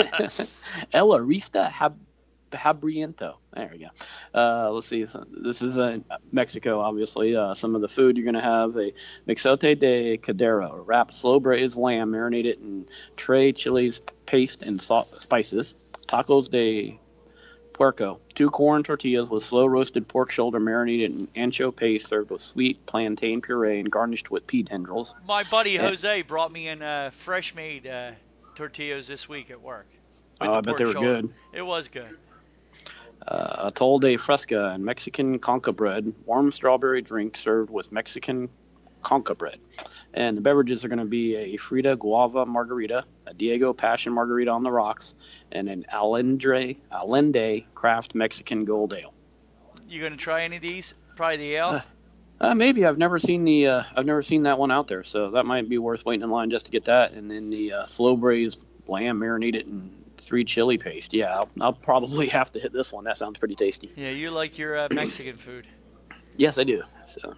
El Arista Hab- Habriento. There we go. Uh, let's see. So this is uh, Mexico, obviously. Uh, some of the food you're going to have a mixote de cadera, wrapped slow braised lamb marinated in tres chilies paste and salt, spices. Tacos de puerco, two corn tortillas with slow roasted pork shoulder marinated in ancho paste, served with sweet plantain puree and garnished with pea tendrils. My buddy Yeah. Jose brought me in uh, fresh made uh, tortillas this week at work. with Oh, the I bet pork they were shoulder. good. It was good. Uh, atole de fresca and Mexican concha bread, warm strawberry drink served with Mexican concha bread. And the beverages are going to be a Frida Guava margarita, a Diego Passion margarita on the rocks, and an Alendre, Allende Craft Mexican Gold Ale. You gonna try any of these? Probably the ale. Uh, Uh, maybe I've never seen the uh, I've never seen that one out there, so that might be worth waiting in line just to get that. And then the uh, slow braised lamb marinated in three chili paste. Yeah, I'll, I'll probably have to hit this one. That sounds pretty tasty. Yeah, you like your uh, Mexican food. Yes, I do. So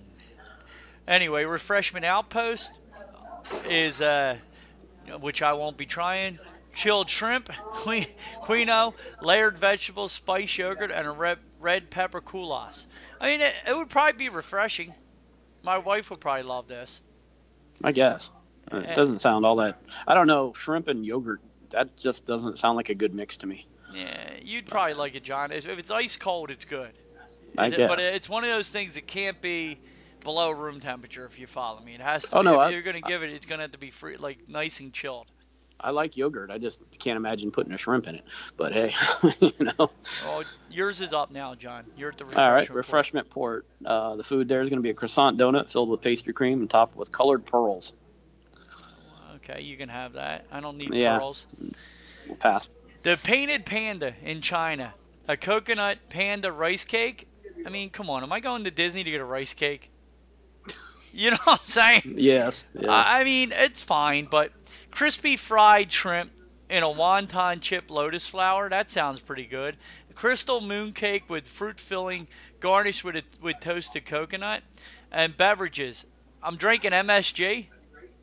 Anyway, Refreshment Outpost is, uh, which I won't be trying. Chilled shrimp, qui- quinoa, layered vegetables, spiced yogurt, and a red, red pepper coulis. I mean, it, it would probably be refreshing. My wife would probably love this. I guess Uh, Eh. it doesn't sound all that. I don't know. Shrimp and yogurt. That just doesn't sound like a good mix to me. Yeah, you'd probably like it, John. If if it's ice cold, it's good. I It- guess. But it's one of those things that can't be below room temperature, if you follow me. It has to Oh, be, no, if I- you're going to give it, it's going to have to be free, like nice and chilled. I like yogurt. I just can't imagine putting a shrimp in it. But hey, you know. Oh, yours is up now, John. You're at the All refreshment. right, port. refreshment port. Uh, the food there is going to be a croissant donut filled with pastry cream and topped with colored pearls. Okay, you can have that. I don't need Yeah. pearls. We'll pass. The Painted Panda in China. A coconut panda rice cake. I mean, come on. Am I going to Disney to get a rice cake? You know what I'm saying? Yes. yes. I I mean, it's fine, but crispy fried shrimp in a wonton chip lotus flower, that sounds pretty good. Crystal moon cake with fruit filling garnished with a, with toasted coconut. And beverages. I'm drinking M S G.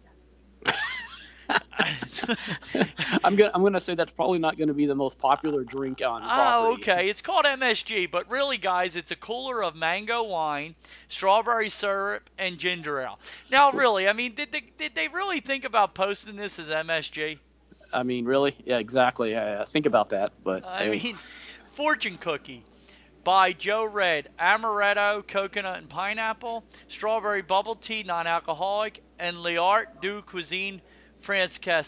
I'm gonna I'm gonna say that's probably not going to be the most popular drink on Oh, property. okay. It's called M S G, but really, guys, it's a cooler of mango wine, strawberry syrup, and ginger ale. Now, really, I mean, did they, did they really think about posting this as M S G? I mean, really? Yeah, exactly. I, I think about that, but I hey, mean, Fortune Cookie by Joe Red, amaretto, coconut, and pineapple, strawberry bubble tea, non-alcoholic, and L'Art du Cuisine Française.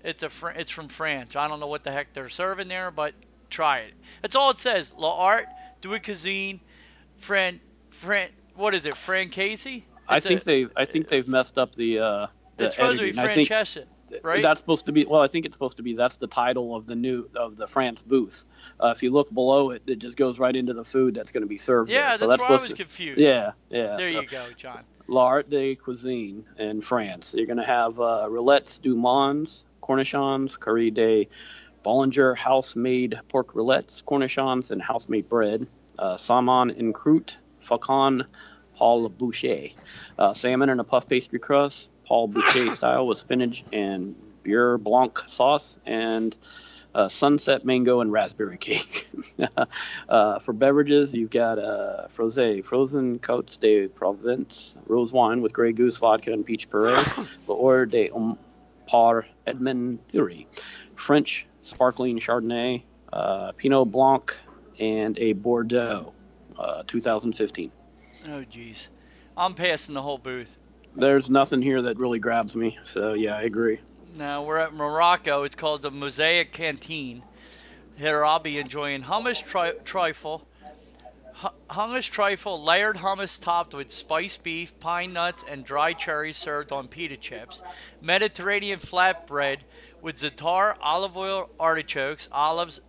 It's a Fr- it's from France. I don't know what the heck they're serving there, but try it. That's all it says. L'Art de Cuisine, Fran, Fran, what is it? Fran Casey? I think they I think they've messed up the uh, the It's supposed editing. to be I think Francesca, right? that's supposed to be well. I think it's supposed to be that's the title of the new of the France booth. Uh, if you look below it, it just goes right into the food that's going to be served. Yeah, there. So that's, that's where I supposed was to, confused. Yeah, yeah. There so, you go, John. L'Art de Cuisine in France. You're going to have uh, roulettes du monde, cornichons, curry de Bollinger, house-made pork roulettes, cornichons, and house-made bread. Uh, salmon en croûte, faucon, Paul Boucher. Uh, salmon in a puff pastry crust, Paul Boucher style with spinach and beurre blanc sauce, and uh, sunset mango and raspberry cake. uh, for beverages, you've got uh, Frosé, frozen Côtes de Provence, rose wine with Grey Goose vodka and peach puree, L'Or de um, par Edmond Thury, French sparkling Chardonnay, uh, Pinot Blanc, and a Bordeaux, uh, two thousand fifteen. Oh, geez. I'm passing the whole booth. There's nothing here that really grabs me, so yeah, I agree. Now, we're at Morocco. It's called the Mosaic Canteen. Here I'll be enjoying hummus tri- trifle, hu- hummus trifle, layered hummus topped with spiced beef, pine nuts, and dry cherries served on pita chips. Mediterranean flatbread with za'atar, olive oil, artichokes, olives,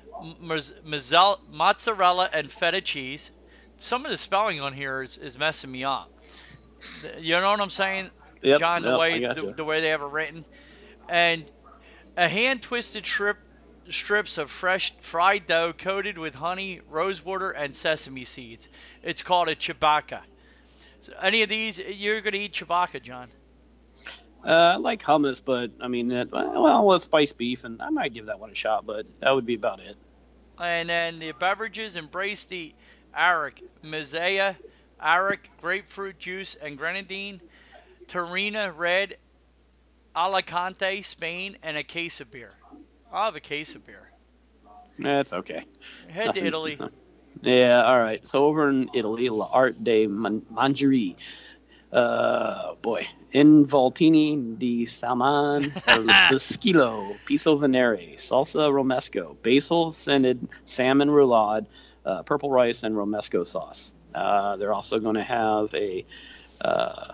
mozzarella, and feta cheese. Some of the spelling on here is, is messing me up. You know what I'm saying, Yep, John? The yep, I way gotcha. the, the way they have it written, and a hand-twisted strip strips of fresh fried dough coated with honey, rosewater, and sesame seeds. It's called a chibaka. So any of these, you're gonna eat chibaka, John? Uh, I like hummus, but I mean, it, well, with spiced beef, and I might give that one a shot, but that would be about it. And then the beverages embrace the arak, mezea, arak, grapefruit juice, and grenadine, Tarina red, Alicante, Spain, and a case of beer. I'll have a case of beer. That's okay. Head Nothing- to Italy. Yeah, all right. So over in Italy, L'Art de Man- Mangerie. Uh, boy. Involtini di salmon, Schilo, piso venere, salsa romesco, basil scented salmon roulade, uh, purple rice, and romesco sauce. Uh, they're also going to have a, uh,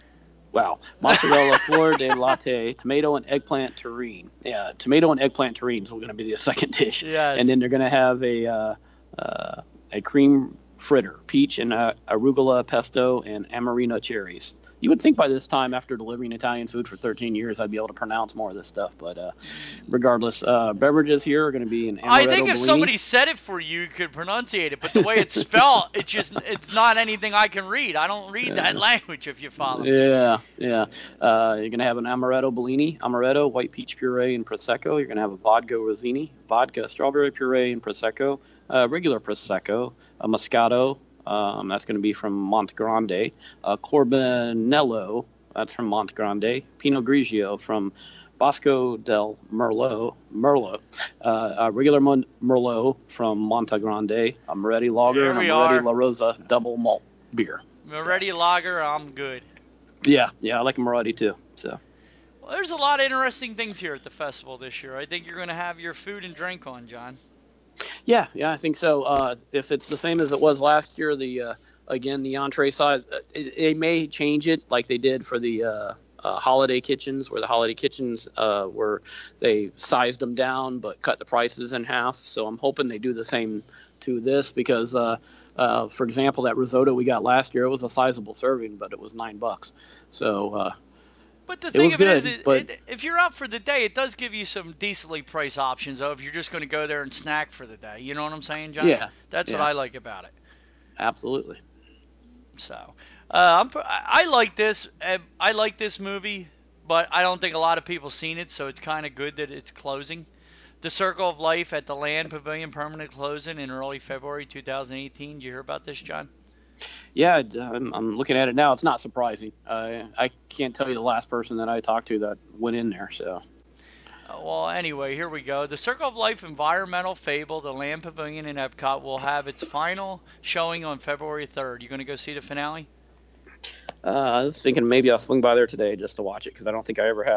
wow, mozzarella flor de latte, tomato and eggplant terrine. Yeah, tomato and eggplant terrine is going to be the second dish. Yes. And then they're going to have a uh, uh, a cream fritter, peach and uh, arugula pesto and amarino cherries. You would think by this time, after delivering Italian food for thirteen years, I'd be able to pronounce more of this stuff. But uh, regardless, uh, beverages here are going to be an amaretto I think if Bellini. somebody said it for you, you could pronunciate it. But the way it's spelled, it's just it's not anything I can read. I don't read that language, if you follow me. Yeah, yeah. Uh, you're going to have an amaretto Bellini, amaretto, white peach puree, and prosecco. You're going to have a vodka rosini, vodka strawberry puree, and prosecco, uh, regular prosecco, a moscato. Um, that's going to be from Montegrande. Uh, Corbinello, that's from Montegrande. Pinot Grigio from Bosco del Merlot, Merlot. Uh, a regular Mon- Merlot from Montegrande. A Moretti Lager Here and a we Moretti are. La Rosa double malt beer. Moretti Lager, I'm good. Yeah, yeah, I like a Moretti too. So. Well, there's a lot of interesting things here at the festival this year. I think you're going to have your food and drink on, John. Yeah, yeah, I think so. Uh, if it's the same as it was last year, the uh, again the entree side, uh, it, they may change it like they did for the uh, uh, holiday kitchens, where the holiday kitchens uh, were they sized them down but cut the prices in half. So I'm hoping they do the same to this because, uh, uh, for example, that risotto we got last year, it was a sizable serving, but it was nine bucks. So. Uh, But the It thing was of it is, good, it, but- it, if you're out for the day, it does give you some decently priced options, though, if you're just going to go there and snack for the day. You know what I'm saying, John? Yeah, That's yeah. what I like about it. Absolutely. So, uh, I'm, pr- I I like this. uh, I like this movie, but I don't think a lot of people seen it, so it's kind of good that it's closing. The Circle of Life at the Land Pavilion, permanent closing in early February two thousand eighteen. Did you hear about this, John? Yeah, I'm, I'm looking at it now. It's not surprising. Uh, I can't tell you the last person that I talked to that went in there. So. Uh, well, anyway, here we go. The Circle of Life environmental fable, the Land Pavilion in Epcot, will have its final showing on February third. You going to go see the finale? Uh, I was thinking maybe I'll swing by there today just to watch it because I don't think I ever have.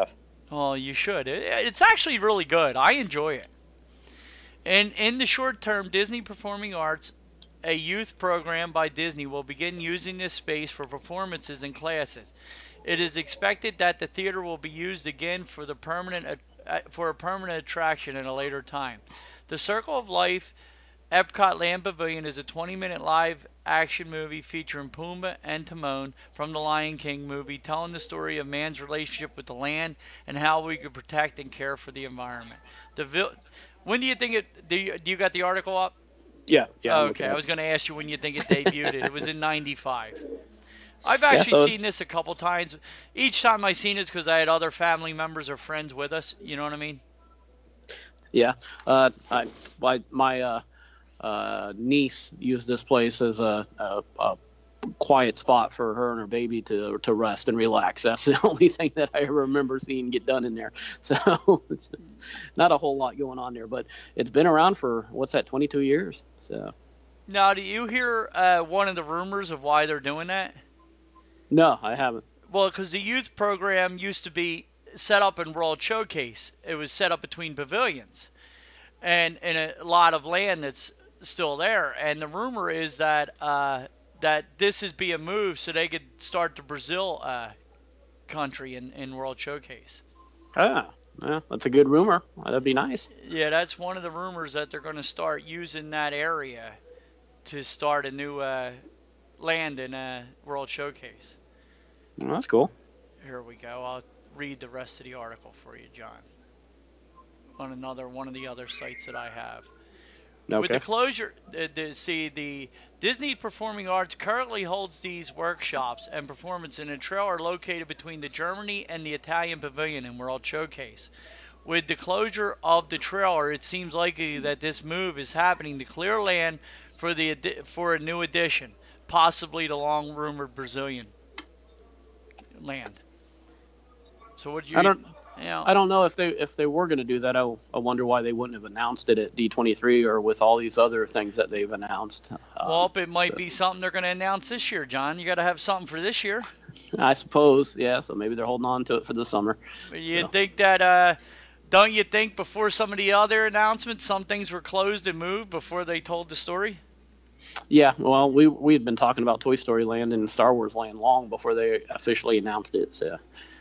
Well, you should. It, it's actually really good. I enjoy it. And in the short term, Disney Performing Arts, a youth program by Disney, will begin using this space for performances and classes. It is expected that the theater will be used again for the permanent uh, for a permanent attraction at a later time. The Circle of Life Epcot Land Pavilion is a twenty-minute live-action movie featuring Pumbaa and Timon from the Lion King movie, telling the story of man's relationship with the land and how we could protect and care for the environment. The vil- when do you think it? Do you, do you got the article up? Yeah, yeah. Oh, okay, I was going to ask you when you think it debuted. It was in ninety-five. I've actually yeah, so, seen this a couple times. Each time I seen it is because I had other family members or friends with us. You know what I mean? Yeah. Uh, I, my my uh, uh, niece used this place as a, a, a quiet spot for her and her baby to to rest and relax. That's the only thing that I remember seeing get done in there. So it's not a whole lot going on there, but it's been around for, what's that, twenty-two years. So. Now, do you hear uh, one of the rumors of why they're doing that? No, I haven't. Well, because the youth program used to be set up in World Showcase. It was set up between pavilions and in a lot of land that's still there. And the rumor is that uh, that this is being moved so they could start the Brazil uh, country in, in World Showcase. Ah, yeah, that's a good rumor. That'd be nice. Yeah, that's one of the rumors, that they're going to start using that area to start a new uh, land in a World Showcase. Well, that's cool. Here we go. I'll read the rest of the article for you, John, on another one of the other sites that I have. Okay. With the closure, uh, the, see, the Disney Performing Arts currently holds these workshops and performances in a trailer located between the Germany and the Italian Pavilion in World Showcase. With the closure of the trailer, it seems likely that this move is happening to clear land for the for a new addition, possibly the long-rumored Brazilian land. So what do you? I don't. You know, I don't know if they if they were going to do that. I, I wonder why they wouldn't have announced it at D twenty-three or with all these other things that they've announced. Um, well, it might so. be something they're going to announce this year, John. You got to have something for this year. I suppose, yeah. So maybe they're holding on to it for the summer. You so. think that? Uh, don't you think before some of the other announcements, some things were closed and moved before they told the story? Yeah, well, we we had been talking about Toy Story Land and Star Wars Land long before they officially announced it. So.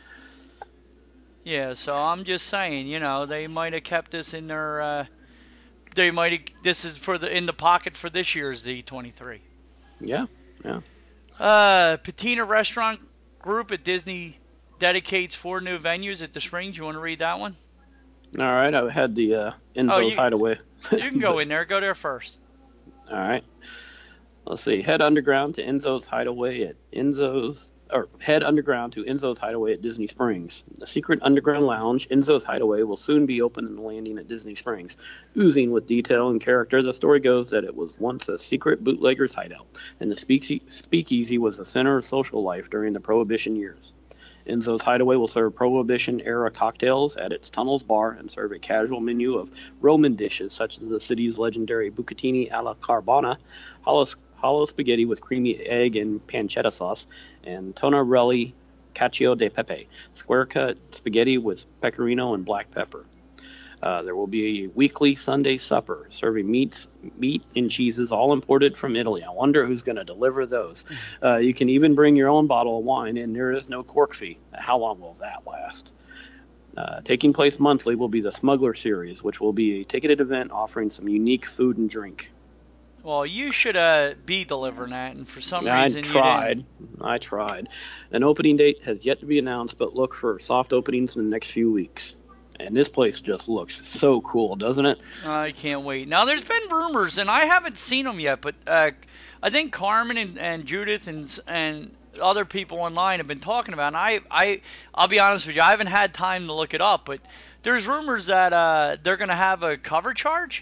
Yeah, so I'm just saying, you know, they might have kept this in their. Uh, they might have. This is for the in the pocket for this year's D twenty-three. Yeah, yeah. Uh, Patina Restaurant Group at Disney dedicates four new venues at the Springs. You want to read that one? All right, I had the uh, Enzo's oh, you, Hideaway. You can go in there. Go there first. All right. Let's see. Head underground to Enzo's Hideaway at Enzo's, or head underground to Enzo's Hideaway at Disney Springs. The secret underground lounge, Enzo's Hideaway, will soon be open and landing at Disney Springs. Oozing with detail and character, the story goes that it was once a secret bootlegger's hideout, and the speakeasy was the center of social life during the Prohibition years. Enzo's Hideaway will serve Prohibition-era cocktails at its Tunnels bar and serve a casual menu of Roman dishes such as the city's legendary bucatini alla carbona, hollow, hollow spaghetti with creamy egg and pancetta sauce, and tonarelli cacio de pepe, square-cut spaghetti with pecorino and black pepper. Uh, there will be a weekly Sunday supper serving meats, meat and cheeses all imported from Italy. I wonder who's going to deliver those. Uh, you can even bring your own bottle of wine, and there is no cork fee. How long will that last? Uh, taking place monthly will be the Smuggler Series, which will be a ticketed event offering some unique food and drink. Well, you should uh, be delivering that, and for some I reason tried. you didn't. I tried. An opening date has yet to be announced, but look for soft openings in the next few weeks. And this place just looks so cool, doesn't it? I can't wait. Now, there's been rumors, and I haven't seen them yet, but uh, I think Carmen and, and Judith and and other people online have been talking about it. And I, I, I'll be honest with you, I haven't had time to look it up, but there's rumors that uh, they're going to have a cover charge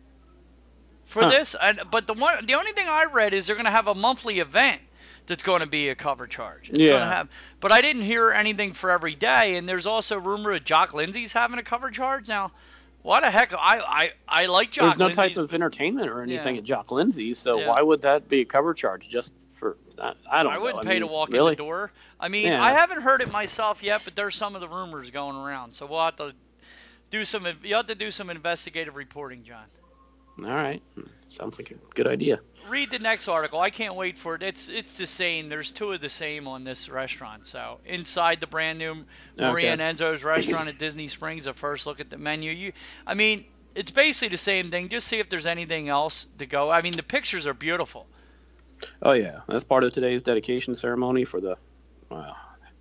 for huh. this. And but the one, the only thing I read is they're going to have a monthly event that's going to be a cover charge. It's yeah. going to have, but I didn't hear anything for every day. And there's also rumor that Jock Lindsay's having a cover charge. Now, What the heck? I I, I like Jock There's no Lindsay's- type of entertainment or anything Yeah. at Jock Lindsay's, so Yeah. why would that be a cover charge just for? I, I don't I know. wouldn't I pay mean, to walk really? in the door. I mean, Yeah. I haven't heard it myself yet, but there's some of the rumors going around. So we'll have to do some. You have to do some investigative reporting, John. All right, sounds like a good idea. Read the next article. I can't wait for it. It's it's the same. There's two of the same on this restaurant. So inside the brand new Maria Okay. and Enzo's restaurant at Disney Springs, a first look at the menu. You, I mean, it's basically the same thing. Just see if there's anything else to go. I mean, the pictures are beautiful. Oh yeah, that's part of today's dedication ceremony for the. Wow.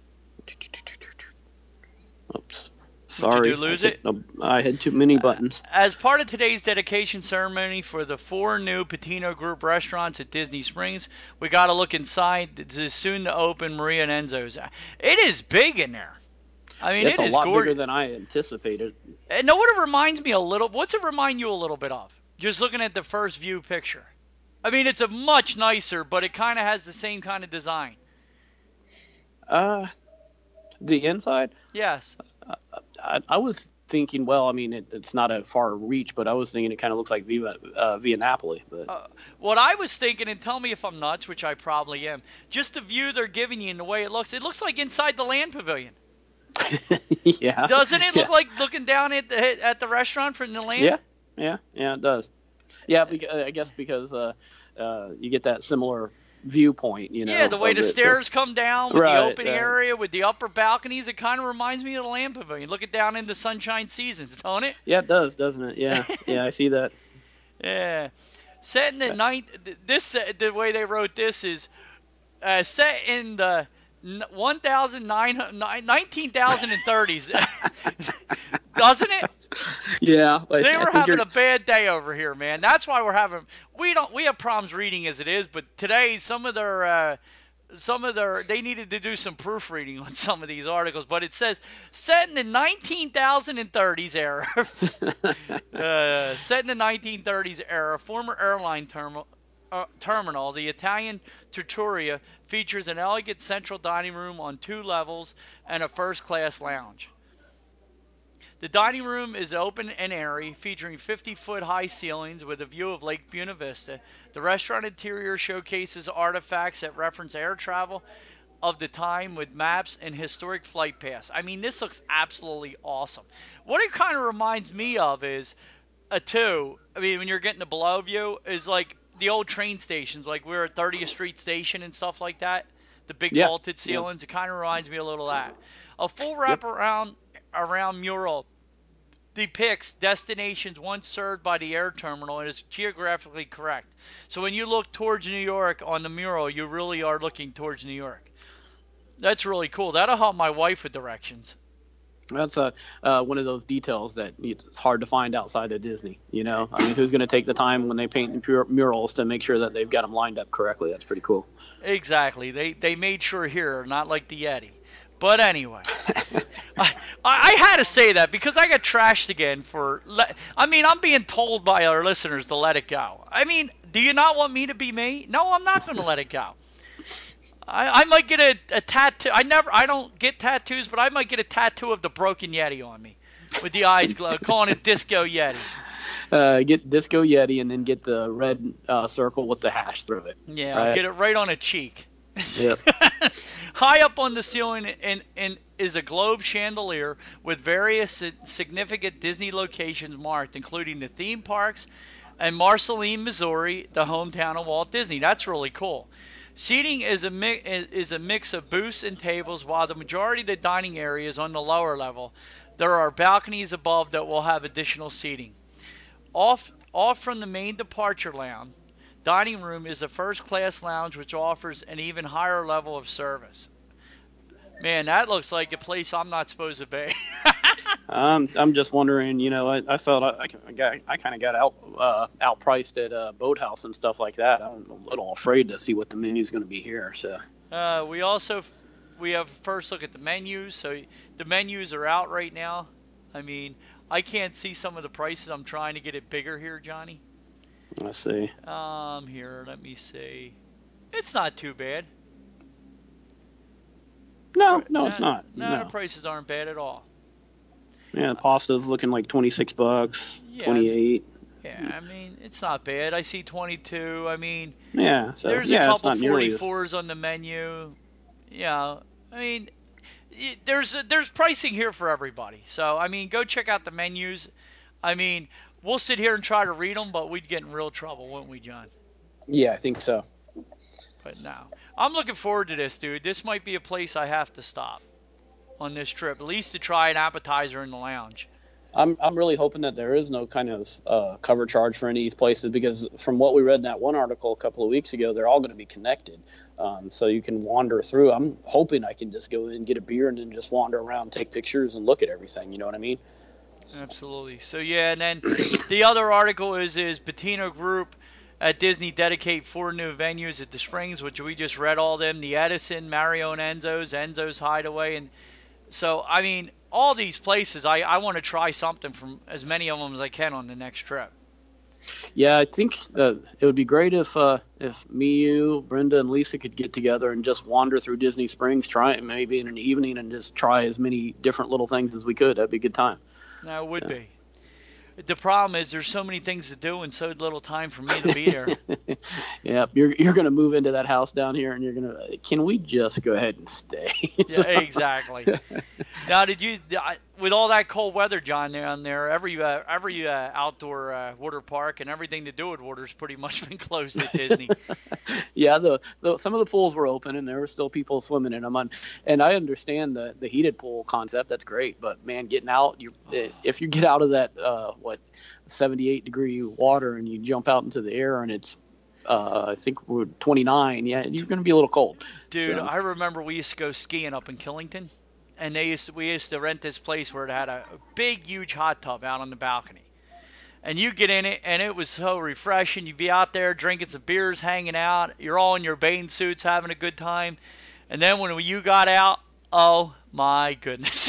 Oops. Sorry. do, lose I hit- no, I had too many buttons. As part of today's dedication ceremony for the four new Patino Group restaurants at Disney Springs, we got to look inside the soon to open Maria and Enzo's. It is big in there. I mean, It's it a is lot gorgeous. bigger than I anticipated. And know what it reminds me a little? What's it remind you a little bit of? Just looking at the first view picture. I mean, it's a much nicer, but it kind of has the same kind of design. Uh, the inside. Yes. I, I was thinking, well, I mean, it, it's not a far reach, but I was thinking it kind of looks like Viva, uh, Via Napoli. But Uh, what I was thinking, and tell me if I'm nuts, which I probably am, just the view they're giving you and the way it looks, it looks like inside the Land Pavilion. yeah, Doesn't it look yeah. like looking down at the at the restaurant from the Land? Yeah, yeah, yeah, it does. Yeah, because, I guess because uh, uh, you get that similar viewpoint, you know. Yeah, the way of the it, so- stairs come down with Right, the open right. area, with the upper balconies, it kind of reminds me of the Land Pavilion. Looking down into Sunshine Seasons, don't it? Yeah, it does, doesn't it? Yeah, yeah, I see that. Yeah. Set in the ninth, this the way they wrote this is uh, set in the one thousand nine nineteen thousand thirties. Doesn't it? Yeah, I, They I were think having you're- a bad day over here, man. That's why we're having we don't we have problems reading as it is, but today some of their uh, some of their they needed to do some proofreading on some of these articles. But it says set in the nineteen thirties era, uh, set in the nineteen thirties era, former airline terminal. Uh, terminal, the Italian Trattoria features an elegant central dining room on two levels and a first-class lounge. The dining room is open and airy, featuring fifty-foot high ceilings with a view of Lake Buena Vista. The restaurant interior showcases artifacts that reference air travel of the time with maps and historic flight paths. I mean, this looks absolutely awesome. What it kind of reminds me of is a two. I mean, when you're getting the below view, is like the old train stations, like we're at thirtieth Street Station and stuff like that. The big Yeah, vaulted yeah. ceilings. It kind of reminds me a little of that. A full wraparound around mural depicts destinations once served by the air terminal and is geographically correct. So when you look towards New York on the mural, you really are looking towards New York. That's really cool. That'll help my wife with directions. That's a uh, one of those details that it's hard to find outside of Disney. You know, I mean, who's going to take the time when they paint pur- murals to make sure that they've got them lined up correctly? That's pretty cool. Exactly. They they made sure here, not like the Yeti. But anyway, I, I had to say that because I got trashed again for. Le- I mean, I'm being told by our listeners to let it go. I mean, do you not want me to be me? No, I'm not going to let it go. I, I might get a, a tattoo. I never. I don't get tattoos, but I might get a tattoo of the broken Yeti on me, with the eyes glowing, calling it Disco Yeti. Uh, get Disco Yeti and then get the red uh, circle with the hash through it. Yeah, right? I'll get it right on a cheek. Yep. High up on the ceiling and, and is a globe chandelier with various si- significant Disney locations marked, including the theme parks and Marceline, Missouri, the hometown of Walt Disney. That's really cool. Seating is a mi- is a mix of booths and tables, while the majority of the dining area is on the lower level. There are balconies above that will have additional seating. Off off from the main departure lounge, dining room is a first-class lounge which offers an even higher level of service. Man, that looks like a place I'm not supposed to be. Um, I'm just wondering, you know, I, I felt I, I got I kind of got out uh, outpriced at uh, Boathouse and stuff like that. I'm a little afraid to see what the menu's going to be here. So Uh, we also we have a first look at the menus. So the menus are out right now. I mean, I can't see some of the prices. I'm trying to get it bigger here, Johnny. let's see. Um, here, let me see. It's not too bad. No, no, it's Uh, not. No, No. the prices aren't bad at all. Yeah, pasta's looking like twenty-six bucks, Yeah, twenty-eight. yeah. I mean, it's not bad. I see twenty-two. I mean, Yeah, so there's a yeah, it's couple not nearly as. forty-fours on the menu. Yeah, I mean, y- there's there's pricing here for everybody. So I mean, go check out the menus. I mean, we'll sit here and try to read them, but we'd get in real trouble, wouldn't we, John? Yeah, I think so. But no, I'm looking forward to this, dude. This might be a place I have to stop on this trip, at least to try an appetizer in the lounge. I'm I'm really hoping that there is no kind of uh, cover charge for any of these places, because from what we read in that one article a couple of weeks ago, they're all going to be connected, um, so you can wander through. I'm hoping I can just go in and get a beer and then just wander around, take pictures, and look at everything. You know what I mean? Absolutely. So yeah, and then the other article is is Patino Group at Disney dedicate four new venues at the Springs, which we just read all them: the Edison, Mario and Enzo's, Enzo's Hideaway, and so I mean all these places. I I want to try something from as many of them as I can on the next trip. Yeah, I think uh, it would be great if uh, if me, you, Brenda, and Lisa could get together and just wander through Disney Springs, try maybe in an evening, and just try as many different little things as we could. That'd be a good time. That would So. be. The problem is there's so many things to do and so little time for me to be there. Yeah, you're you're gonna move into that house down here, and you're gonna. Can we just go ahead and stay? Yeah, exactly. Now, did you with all that cold weather, John, down there, every uh, every uh, outdoor uh, water park and everything to do with water's pretty much been closed at Disney. Yeah, the, the some of the pools were open, and there were still people swimming in them. On, and I understand the the heated pool concept. That's great, but man, getting out, you if you get out of that uh, what seventy-eight degree water and you jump out into the air and it's uh, I think we're twenty-nine. Yeah, you're gonna be a little cold. Dude, So. I remember we used to go skiing up in Killington, and they used to, we used to rent this place where it had a, a big, huge hot tub out on the balcony. And you get in it, and it was so refreshing. You'd be out there drinking some beers, hanging out. You're all in your bathing suits, having a good time. And then when you got out, oh my goodness,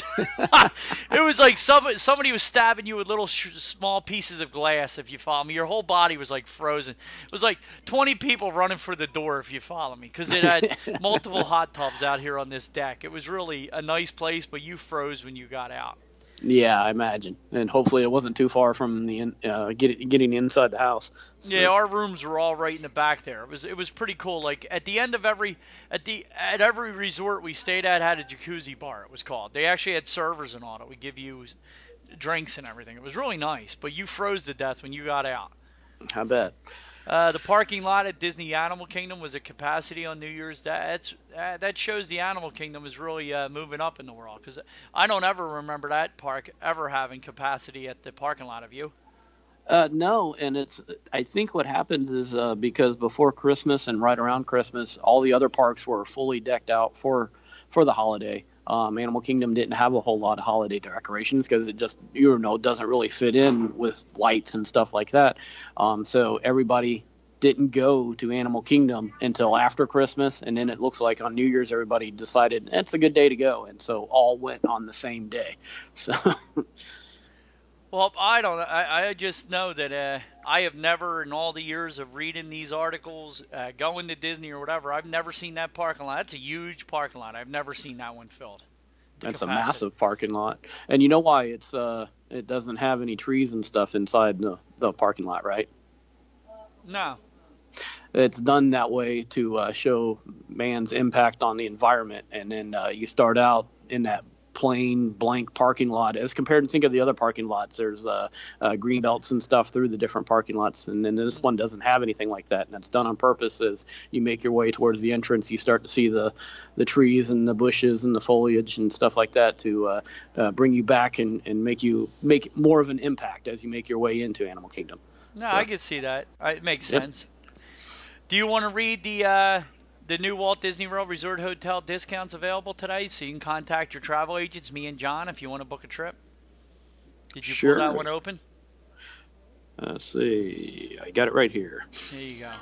it was like somebody somebody was stabbing you with little sh- small pieces of glass. If you follow me, your whole body was like frozen. It was like twenty people running for the door. If you follow me, because it had multiple hot tubs out here on this deck. It was really a nice place, but you froze when you got out. Yeah, I imagine, and hopefully it wasn't too far from the in- uh, get, getting inside the house. So. Yeah, our rooms were all right in the back there. It was it was pretty cool. Like at the end of every at the at every resort we stayed at had a jacuzzi bar. It was called. They actually had servers and all that. We give you drinks and everything. It was really nice. But you froze to death when you got out. I bet. Uh, the parking lot at Disney Animal Kingdom was a capacity on New Year's. That that's, uh, that shows the Animal Kingdom is really uh, moving up in the world, because I don't ever remember that park ever having capacity at the parking lot. Have you? Uh, no, and it's. I think what happens is uh, because before Christmas and right around Christmas, all the other parks were fully decked out for for the holiday. Um, Animal Kingdom didn't have a whole lot of holiday decorations because it just, you know, doesn't really fit in with lights and stuff like that. Um, so everybody didn't go to Animal Kingdom until after Christmas, and then it looks like on New Year's everybody decided it's a good day to go, and so all went on the same day. So. Well, I don't. I, I just know that uh, I have never, in all the years of reading these articles, uh, going to Disney or whatever, I've never seen that parking lot. That's a huge parking lot. I've never seen that one filled. That's capacity. A massive parking lot, and you know why? It's uh, it doesn't have any trees and stuff inside the the parking lot, right? No. It's done that way to uh, show man's impact on the environment, and then uh, you start out in that plain blank parking lot as compared to think of the other parking lots. There's uh, uh, green belts and stuff through the different parking lots, and then this one doesn't have anything like that, and that's done on purpose. As you make your way towards the entrance, you start to see the the trees and the bushes and the foliage and stuff like that to uh, uh, bring you back and, and make you make more of an impact as you make your way into Animal Kingdom. No, So- I can see that. Uh, It makes Yep. sense. Do you want to read the uh, the new Walt Disney World Resort Hotel discounts available today, so you can contact your travel agents, me and John, if you want to book a trip? Did you Sure. pull that one open? Let's see. I got it right here. There you go.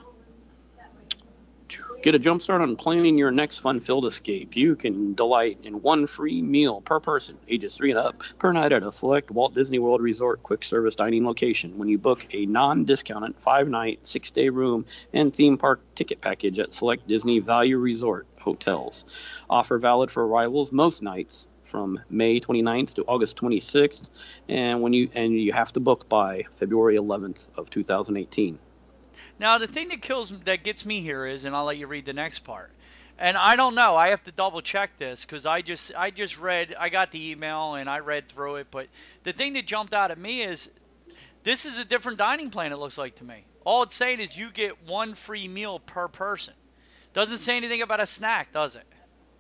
Get a jump start on planning your next fun-filled escape. You can delight in one free meal per person, ages three and up, per night at a select Walt Disney World Resort quick-service dining location when you book a non-discounted five-night, six-day room and theme park ticket package at select Disney Value Resort hotels. Offer valid for arrivals most nights from May twenty-ninth to August twenty-sixth, and when you and you have to book by February eleventh of two thousand eighteen. Now, the thing that kills that gets me here is, and I'll let you read the next part. And I don't know. I have to double check this because I just I just read. I got the email and I read through it. But the thing that jumped out at me is this is a different dining plan. It looks like to me. All it's saying is you get one free meal per person. Doesn't say anything about a snack, does it?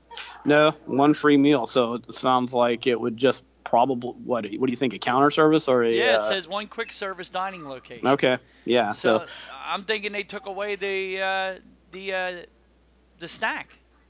No, one free meal. So it sounds like it would just probably what? What do you think? A counter service or a? Yeah, it uh, says one quick service dining location. Okay. Yeah. So, So, I'm thinking they took away the uh, the uh, the snack.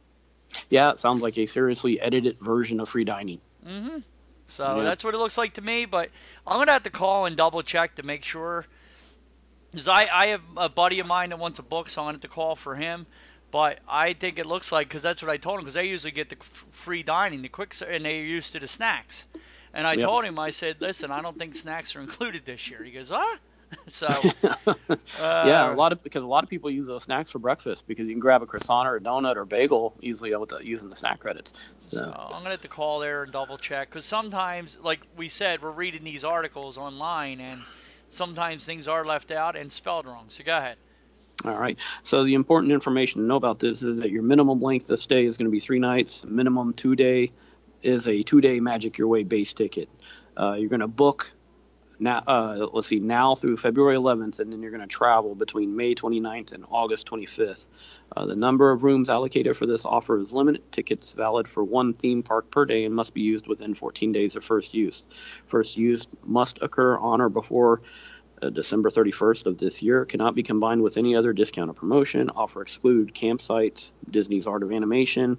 yeah, it sounds like a seriously edited version of free dining. Mm-hmm. So Yeah. that's what it looks like to me. But I'm gonna have to call and double check to make sure. Because I, I have a buddy of mine that wants a book, so I'm going to have to call for him. But I think it looks like, because that's what I told him, because they usually get the f- free dining, the quick, ser- and they're used to the snacks. And I Yep. told him, I said, listen, I don't think snacks are included this year. He goes, huh? So, uh, Yeah, a lot of because a lot of people use those snacks for breakfast because you can grab a croissant or a donut or bagel easily with the, using the snack credits. So, So I'm going to have to call there and double check. Because sometimes, like we said, we're reading these articles online, and sometimes things are left out and spelled wrong. So go ahead. all right. So the important information to know about this is that your minimum length of stay is going to be three nights. Minimum two day is a two day Magic Your Way base ticket. Uh, you're going to book now. Uh, let's see, now through February eleventh, and then you're going to travel between May twenty-ninth and August twenty-fifth. Uh, the number of rooms allocated for this offer is limited. Tickets valid for one theme park per day and must be used within fourteen days of first use. First use must occur on or before uh, December thirty-first of this year. Cannot be combined with any other discount or promotion. Offer exclude campsites, Disney's Art of Animation.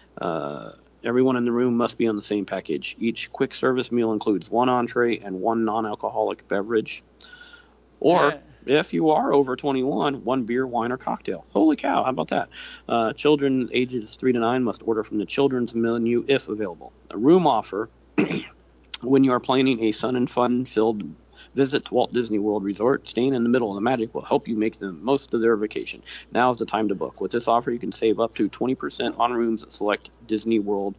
Uh, everyone in the room must be on the same package. Each quick service meal includes one entree and one non-alcoholic beverage. Or, if you are over twenty-one, one beer, wine, or cocktail. Holy cow, how about that? Uh, children ages three to nine must order from the children's menu if available. A room offer when you are planning a sun and fun-filled visit to Walt Disney World Resort. Staying in the middle of the magic will help you make the most of their vacation. Now is the time to book. With this offer, you can save up to twenty percent on rooms at select Disney World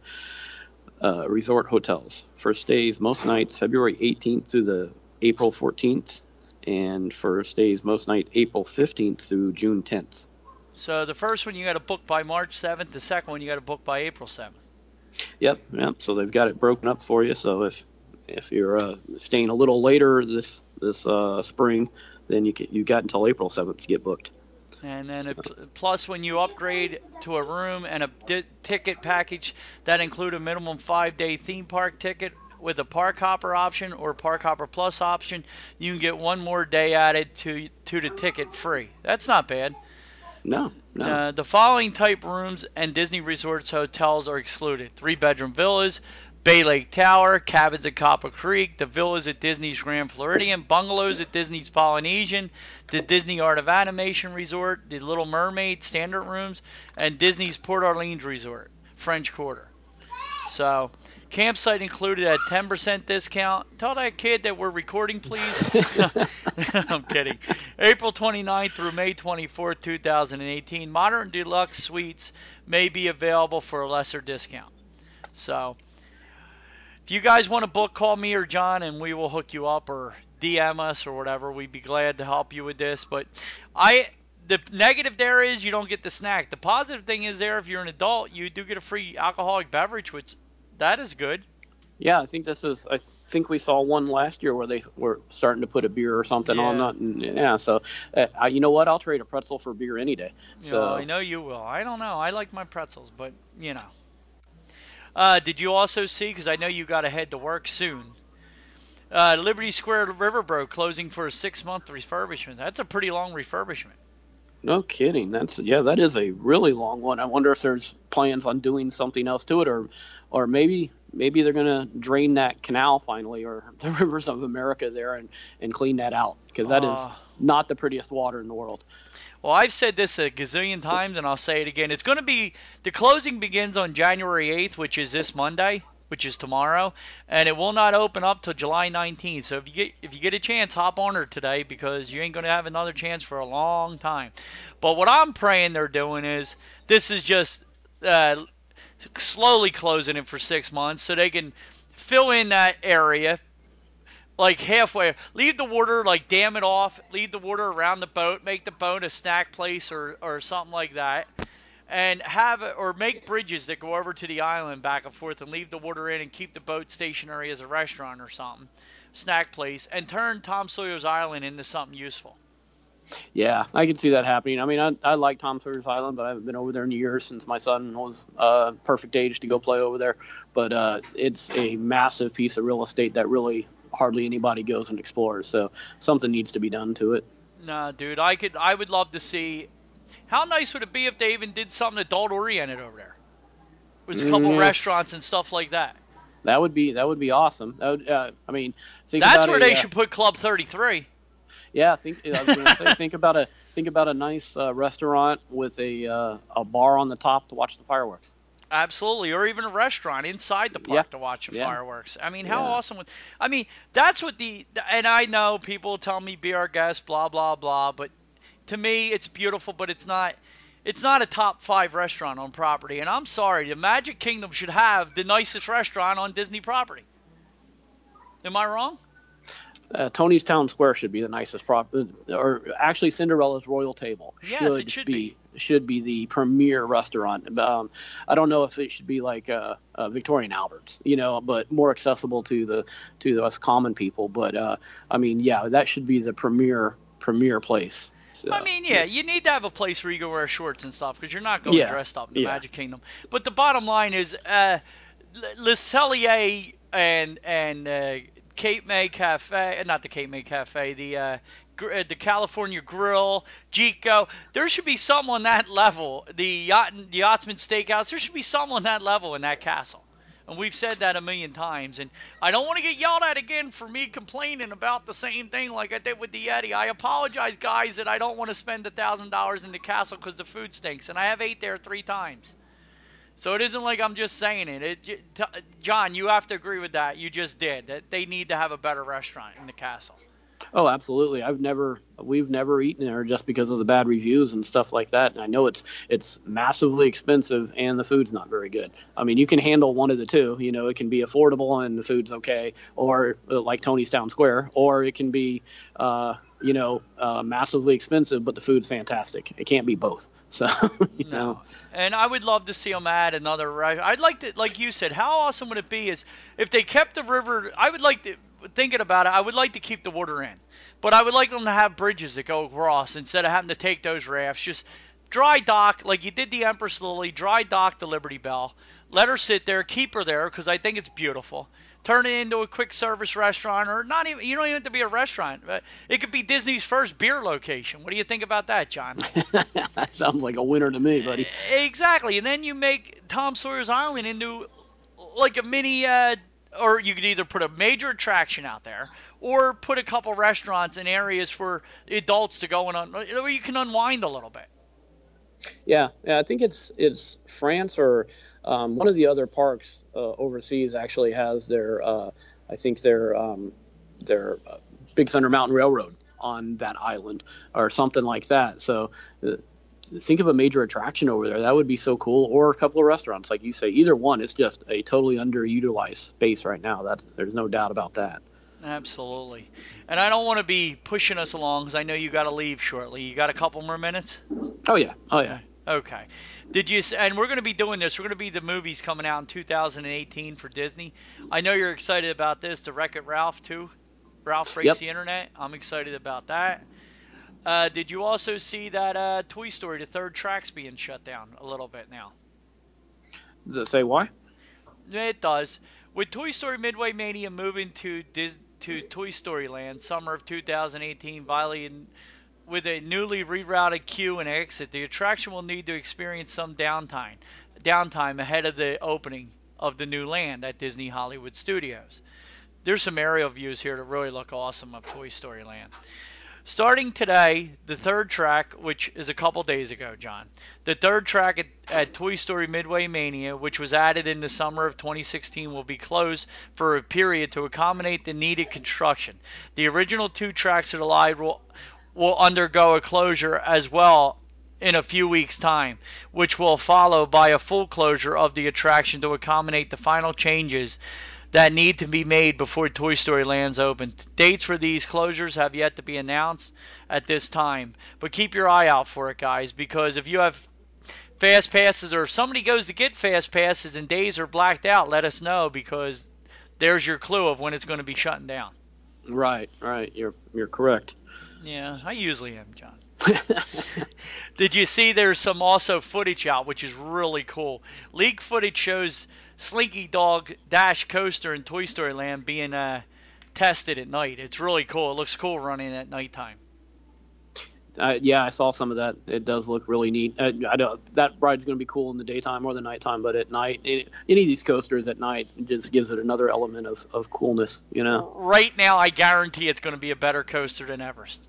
uh, resort hotels. For stays most nights, February eighteenth through the April fourteenth. And for stays most night, April fifteenth through June tenth. So the first one you got to book by March seventh. The second one you got to book by April seventh. Yep, yep. So they've got it broken up for you. So if if you're uh, staying a little later this this uh, spring, then you can, you got until April seventh to get booked. And then it, plus when you upgrade to a room and a di- ticket package that include a minimum five-day theme park ticket with a Park Hopper option or Park Hopper Plus option, you can get one more day added to to the ticket free. That's not bad. No, no. Uh, the following type rooms and Disney Resorts hotels are excluded: three-bedroom villas, Bay Lake Tower, cabins at Copper Creek, the villas at Disney's Grand Floridian, bungalows at Disney's Polynesian, the Disney Art of Animation Resort, the Little Mermaid standard rooms, and Disney's Port Orleans Resort, French Quarter. So, campsite included at ten percent discount. Tell that kid that we're recording, please. I'm kidding. April twenty-ninth through May twenty-fourth, two thousand eighteen. Modern Deluxe Suites may be available for a lesser discount. So, if you guys want to book, call me or John, and we will hook you up, or D M us or whatever. We'd be glad to help you with this. But I, the negative there is you don't get the snack. The positive thing is there, if you're an adult, you do get a free alcoholic beverage, which that is good. Yeah, I think this is. I think we saw one last year where they were starting to put a beer or something Yeah. on that. And, yeah, so uh, I, you know what? I'll trade a pretzel for beer any day. So Yeah, I know you will. I don't know. I like my pretzels, but you know. Uh, did you also see? Because I know you got to head to work soon. Uh, Liberty Square Riverboat closing for a six-month refurbishment. That's a pretty long refurbishment. no kidding. That's yeah, that is a really long one. I wonder if there's plans on doing something else to it, or or maybe maybe they're gonna drain that canal finally, or the rivers of America there, and and clean that out, because that is Uh. not the prettiest water in the world. Well, I've said this a gazillion times, and I'll say it again. It's going to be – the closing begins on January eighth, which is this Monday, which is tomorrow, and it will not open up till July nineteenth. So if you get if you get a chance, hop on her today, because you ain't going to have another chance for a long time. But what I'm praying they're doing is this is just uh, slowly closing it for six months so they can fill in that area, like halfway. Leave the water, like dam it off, leave the water around the boat, make the boat a snack place or, or something like that. And have it, or make bridges that go over to the island back and forth and leave the water in and keep the boat stationary as a restaurant or something, snack place, and turn Tom Sawyer's Island into something useful. Yeah, I can see that happening. I mean, I, I like Tom Sawyer's Island, but I haven't been over there in years since my son was uh, perfect age to go play over there. But uh, it's a massive piece of real estate that really hardly anybody goes and explores. So something needs to be done to it. Nah, dude, I could, I would love to see. How nice would it be if they even did something adult oriented over there? With a couple Mm. restaurants and stuff like that. That would be that would be awesome. That would, uh, I mean, think That's about where a, they uh, should put Club thirty-three. Yeah, think I was gonna say, think about a think about a nice uh, restaurant with a uh, a bar on the top to watch the fireworks. Absolutely, or even a restaurant inside the park Yeah. to watch the Yeah. fireworks. I mean, how Yeah. awesome would? I mean, that's what the. And I know people tell me be our guest, blah blah blah, but to me, it's beautiful, but it's not. It's not a top five restaurant on property, and I'm sorry, the Magic Kingdom should have the nicest restaurant on Disney property. Am I wrong? Uh, Tony's Town Square should be the nicest prop, or actually Cinderella's Royal Table Yes, should, it should be, should be the premier restaurant. Um, I don't know if it should be like uh, uh, Victorian Albert's, you know, but more accessible to the to us common people. But uh, I mean, yeah, that should be the premier premier place. So, I mean, yeah, you need to have a place where you can wear shorts and stuff because you're not going Yeah, dressed up in the yeah. Magic Kingdom. But the bottom line is, uh, Le Cellier and and uh, Cape May Cafe, uh, not the Cape May Cafe, the uh, gr- uh, the California Grill, Jico. There should be some on that level. The yacht, the Yachtsman Steakhouse. There should be some on that level in that castle. And we've said that a million times. And I don't want to get yelled at again for me complaining about the same thing like I did with the Yeti. I apologize, guys, that I don't want to spend one thousand dollars in the castle because the food stinks. And I have ate there three times. So it isn't like I'm just saying it. it j- t- John, you have to agree with that. You just did. That they need to have a better restaurant in the castle. Oh, absolutely. I've never, we've never eaten there just because of the bad reviews and stuff like that. And I know it's it's massively expensive and the food's not very good. I mean, you can handle one of the two. You know, it can be affordable and the food's okay, or uh, like Tony's Town Square, or it can be, uh, you know, uh, massively expensive, but the food's fantastic. It can't be both. So, you No. know. And I would love to see them add another right. I'd like to, like you said, how awesome would it be is if they kept the river. I would like to, thinking about it, I would like to keep the water in. But I would like them to have bridges that go across instead of having to take those rafts. Just dry dock, like you did the Empress Lily, dry dock the Liberty Bell. Let her sit there, keep her there, because I think it's beautiful. Turn it into a quick service restaurant, or not even, you don't even have to be a restaurant. But it could be Disney's first beer location. What do you think about that, John? That sounds like a winner to me, buddy. Exactly. And then you make Tom Sawyer's Island into like a mini, uh, or you could either put a major attraction out there or put a couple restaurants in areas for adults to go and un- where you can unwind a little bit. Yeah, yeah, I think it's it's France or um, one of the other parks uh, overseas actually has their, uh, I think their um, their uh, Big Thunder Mountain Railroad on that island or something like that. So uh, think of a major attraction over there. That would be so cool. Or a couple of restaurants, like you say. Either one, it's just a totally underutilized space right now. That's there's no doubt about that. Absolutely. And I don't want to be pushing us along because I know you got to leave shortly. You got a couple more minutes? Oh yeah, oh yeah. Okay. Did you? And we're going to be doing this. We're going to be the movies coming out in two thousand eighteen for Disney. I know you're excited about this. The Wreck-It Ralph too. Ralph Breaks Yep. the Internet. I'm excited about that. Uh, did you also see that uh, Toy Story, the third track's being shut down a little bit now? Does it say why? It does. With Toy Story Midway Mania moving to Dis- to Toy Story Land, summer of two thousand eighteen, violating with a newly rerouted queue and exit, the attraction will need to experience some downtime, downtime ahead of the opening of the new land at Disney Hollywood Studios. There's some aerial views here that really look awesome of Toy Story Land. Starting today, the third track, which is a couple days ago, John, the third track at, at Toy Story Midway Mania, which was added in the summer of twenty sixteen, will be closed for a period to accommodate the needed construction. The original two tracks of the ride will, will undergo a closure as well in a few weeks' time, which will follow by a full closure of the attraction to accommodate the final changes that need to be made before Toy Story Land's open. Dates for these closures have yet to be announced at this time, but keep your eye out for it, guys, because if you have fast passes or if somebody goes to get fast passes and days are blacked out, let us know, because there's your clue of when it's going to be shutting down. Right, right. You're you're correct. Yeah, I usually am, John. Did you see there's some also footage out, which is really cool? Leak footage shows Slinky Dog Dash Coaster in Toy Story Land being uh, tested at night. It's really cool. It looks cool running at nighttime. Uh, yeah, I saw some of that. It does look really neat. Uh, I don't, that ride's going to be cool in the daytime or the nighttime, but at night, any, any of these coasters at night just gives it another element of, of coolness, you know? Right now, I guarantee it's going to be a better coaster than Everest.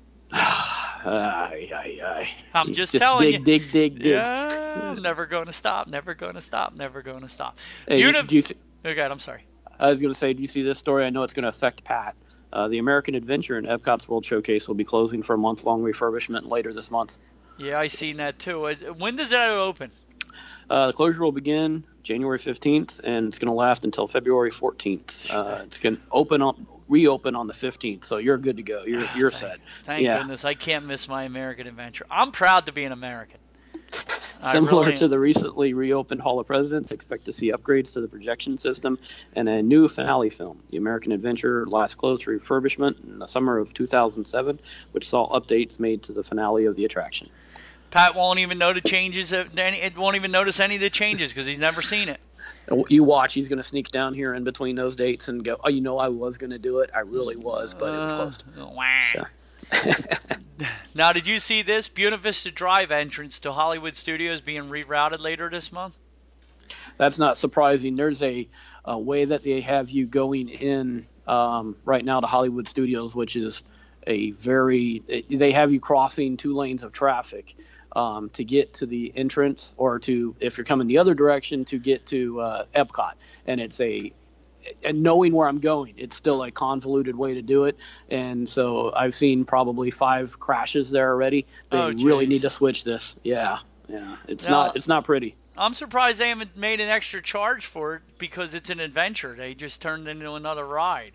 Aye, aye, aye. I'm just, just telling dig, you. Dig, dig, dig, dig. Yeah, I'm never going to stop, never going to stop, never going to stop. Hey, Uni- do you th- okay, I'm sorry. I was going to say, do you see this story? I know it's going to affect Pat. Uh, the American Adventure in Epcot's World Showcase will be closing for a month-long refurbishment later this month. Yeah, I seen that too. When does that open? Uh, the closure will begin January fifteenth, and it's going to last until February fourteenth. Uh, it's going to open on, reopen on the fifteenth, so you're good to go. You're you're thank, set. Thank yeah. goodness. I can't miss my American Adventure. I'm proud to be an American. Similar really to the recently reopened Hall of Presidents, expect to see upgrades to the projection system and a new finale film. The American Adventure last closed for refurbishment in the summer of two thousand seven, which saw updates made to the finale of the attraction. Pat won't even know the changes. Of any, it won't even notice any of the changes because he's never seen it. You watch, he's going to sneak down here in between those dates and go, oh, you know, I was going to do it. I really was, but it was closed. Uh, wah. So. Now, did you see this? Buena Vista Drive entrance to Hollywood Studios being rerouted later this month? That's not surprising. There's a, a way that they have you going in um, right now to Hollywood Studios, which is a very – they have you crossing two lanes of traffic um, to get to the entrance, or to, if you're coming the other direction, to get to uh, Epcot. And it's a – and knowing where I'm going, it's still a convoluted way to do it. And so I've seen probably five crashes there already. They Oh, really geez. need to switch this. Yeah, yeah. It's Now- not it's not pretty. I'm surprised they haven't made an extra charge for it because it's an adventure. They just turned it into another ride.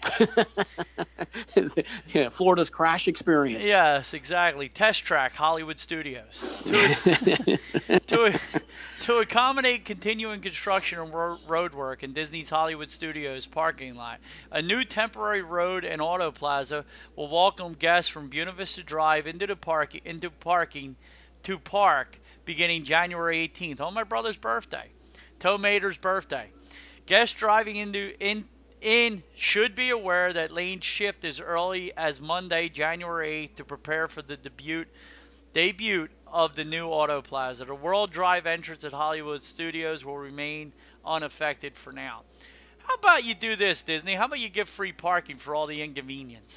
Yeah, Florida's crash experience. Yes, exactly. Test Track, Hollywood Studios. To, to, to accommodate continuing construction and ro- road work in Disney's Hollywood Studios parking lot, a new temporary road and auto plaza will welcome guests from Buena Vista Drive into the park into parking to park beginning January eighteenth, on my brother's birthday, Toe Mater's birthday. Guests driving into in in should be aware that lane shift as early as Monday, January eighth, to prepare for the debut debut of the new Auto Plaza. The World Drive entrance at Hollywood Studios will remain unaffected for now. How about you do this, Disney? How about you give free parking for all the inconvenience?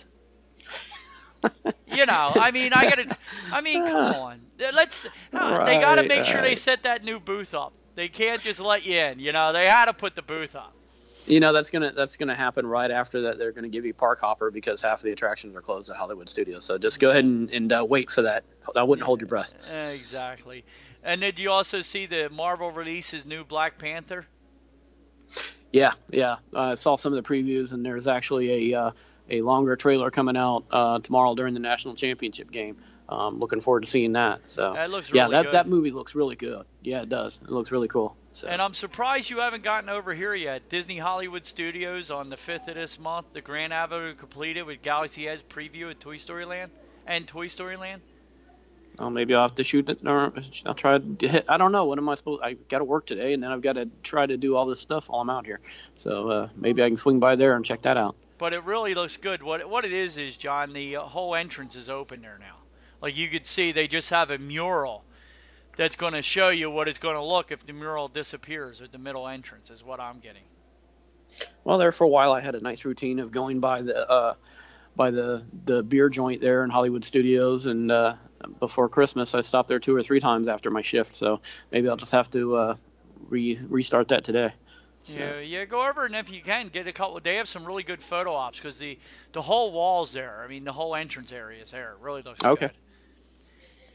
You know, I mean, I gotta. I mean, come on. Let's. Uh, they gotta Right, make sure they right. set that new booth up. They can't just let you in. You know, they had to put the booth up. You know, that's gonna that's gonna happen right after that. They're gonna give you Park Hopper because half of the attractions are closed at Hollywood Studios. So just go ahead and, and uh, wait for that. I wouldn't hold your breath. Uh, exactly. And did you also see the Marvel releases new Black Panther? Yeah, yeah. Uh, I saw some of the previews, and there's actually a uh, a longer trailer coming out uh, tomorrow during the national championship game. Um, looking forward to seeing that. So That looks yeah, really that good. that movie looks really good. Yeah, it does. It looks really cool. So. And I'm surprised you haven't gotten over here yet. Disney Hollywood Studios on the fifth of this month, the Grand Avenue completed with Galaxy Edge preview at Toy Story Land and Toy Story Land. Oh, maybe I'll have to shoot it, or I'll try to hit. I don't know. What am I supposed? I've got to work today, and then I've got to try to do all this stuff while I'm out here. So uh, maybe I can swing by there and check that out. But it really looks good. What what it is is, John, the uh, whole entrance is open there now. Like you could see, they just have a mural that's going to show you what it's going to look if the mural disappears at the middle entrance, is what I'm getting. Well, there for a while, I had a nice routine of going by the uh, by the the beer joint there in Hollywood Studios, and uh, before Christmas, I stopped there two or three times after my shift. So maybe I'll just have to uh, re restart that today. So. Yeah, yeah, go over and if you can get a couple. They have some really good photo ops because the the whole wall's there. I mean, the whole entrance area is there. It really looks Okay. good.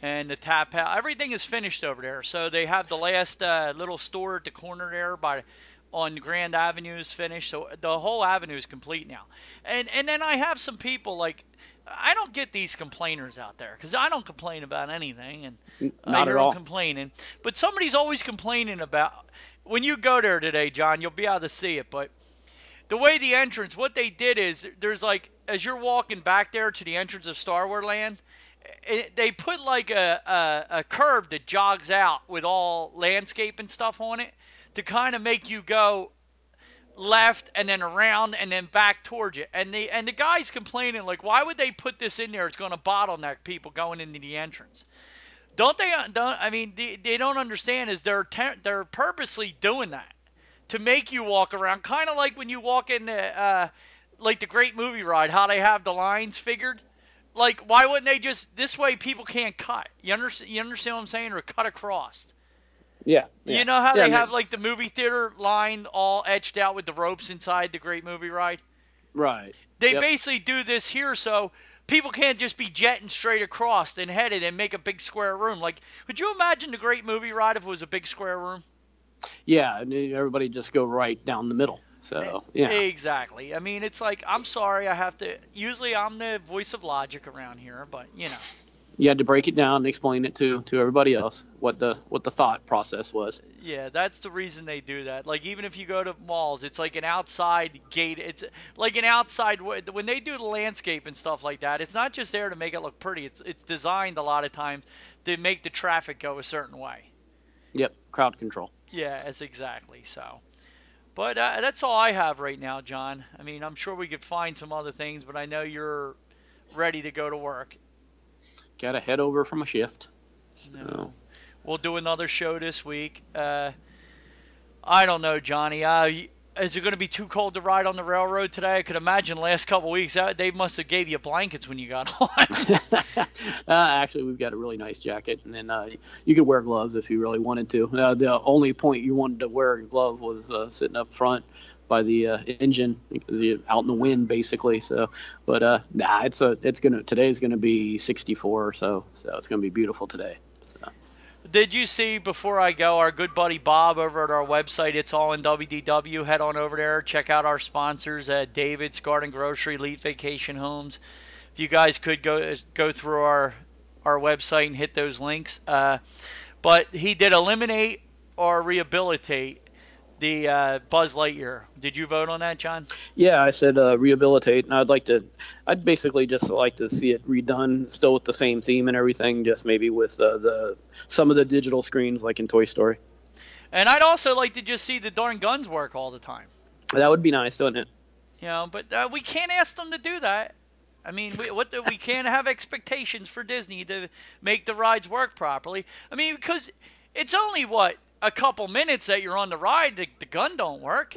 and the tap house. Everything is finished over there. So they have the last uh, little store at the corner there by on Grand Avenue is finished. So the whole avenue is complete now. And and then I have some people like I don't get these complainers out there because I don't complain about anything, and Not I at hear all. them complaining. But somebody's always complaining about when you go there today, John. You'll be able to see it, but the way the entrance, what they did is there's like as you're walking back there to the entrance of Star Wars Land, it, they put like a, a a curb that jogs out with all landscape and stuff on it to kind of make you go left and then around and then back towards you. And the and the guy's complaining like, why would they put this in there? It's going to bottleneck people going into the entrance. Don't they? Don't I mean they, they don't understand is they're te- they're purposely doing that to make you walk around, kind of like when you walk in the uh, like the Great Movie Ride, how they have the lines figured. Like, why wouldn't they just this way people can't cut? You understand? You understand what I'm saying? Or cut across. Yeah, yeah. You know how Yeah, they man. have like the movie theater line all etched out with the ropes inside the Great Movie Ride? Right. They Yep. basically do this here so people can't just be jetting straight across and headed and make a big square room. Like, could you imagine the Great Movie Ride if it was a big square room? Yeah, and then everybody just go right down the middle. So yeah, Exactly. I mean, it's like, I'm sorry, I have to. Usually I'm the voice of logic around here, but you know. you had to break it down and explain it to to everybody else what the what the thought process was. Yeah, that's the reason they do that. Like, even if you go to malls, it's like an outside gate. It's like an outside way. When they do the landscape and stuff like that, it's not just there to make it look pretty. It's it's designed a lot of times to make the traffic go a certain way. Yep, crowd control. Yeah, that's exactly so. But uh, that's all I have right now, John. I mean, I'm sure we could find some other things, but I know you're ready to go to work. Got to head over from a shift. No. So, We'll do another show this week. Uh, I don't know, Johnny. Uh, y- is it going to be too cold to ride on the railroad today? I could imagine the last couple of weeks uh, they must have gave you blankets when you got on. uh, actually, we've got a really nice jacket, and then uh, you could wear gloves if you really wanted to. Uh, the only point you wanted to wear a glove was uh, sitting up front by the uh, engine, because you're out in the wind basically. So, but uh, nah, it's a it's gonna today's gonna be sixty-four or so, so it's gonna be beautiful today. So. Did you see, before I go, our good buddy Bob over at our website, It's All in W D W. Head on over there. Check out our sponsors at David's Garden Grocery, Elite Vacation Homes. If you guys could go go through our our website and hit those links. Uh, but he did eliminate or rehabilitate the uh, Buzz Lightyear. Did you vote on that, John? Yeah, I said uh, rehabilitate, and I'd like to, I'd basically just like to see it redone, still with the same theme and everything, just maybe with uh, the some of the digital screens like in Toy Story. And I'd also like to just see the darn guns work all the time. That would be nice, wouldn't it? You know, but uh, we can't ask them to do that. I mean, we, what the, we can't have expectations for Disney to make the rides work properly. I mean, because it's only, what, a couple minutes that you're on the ride, the, the gun don't work.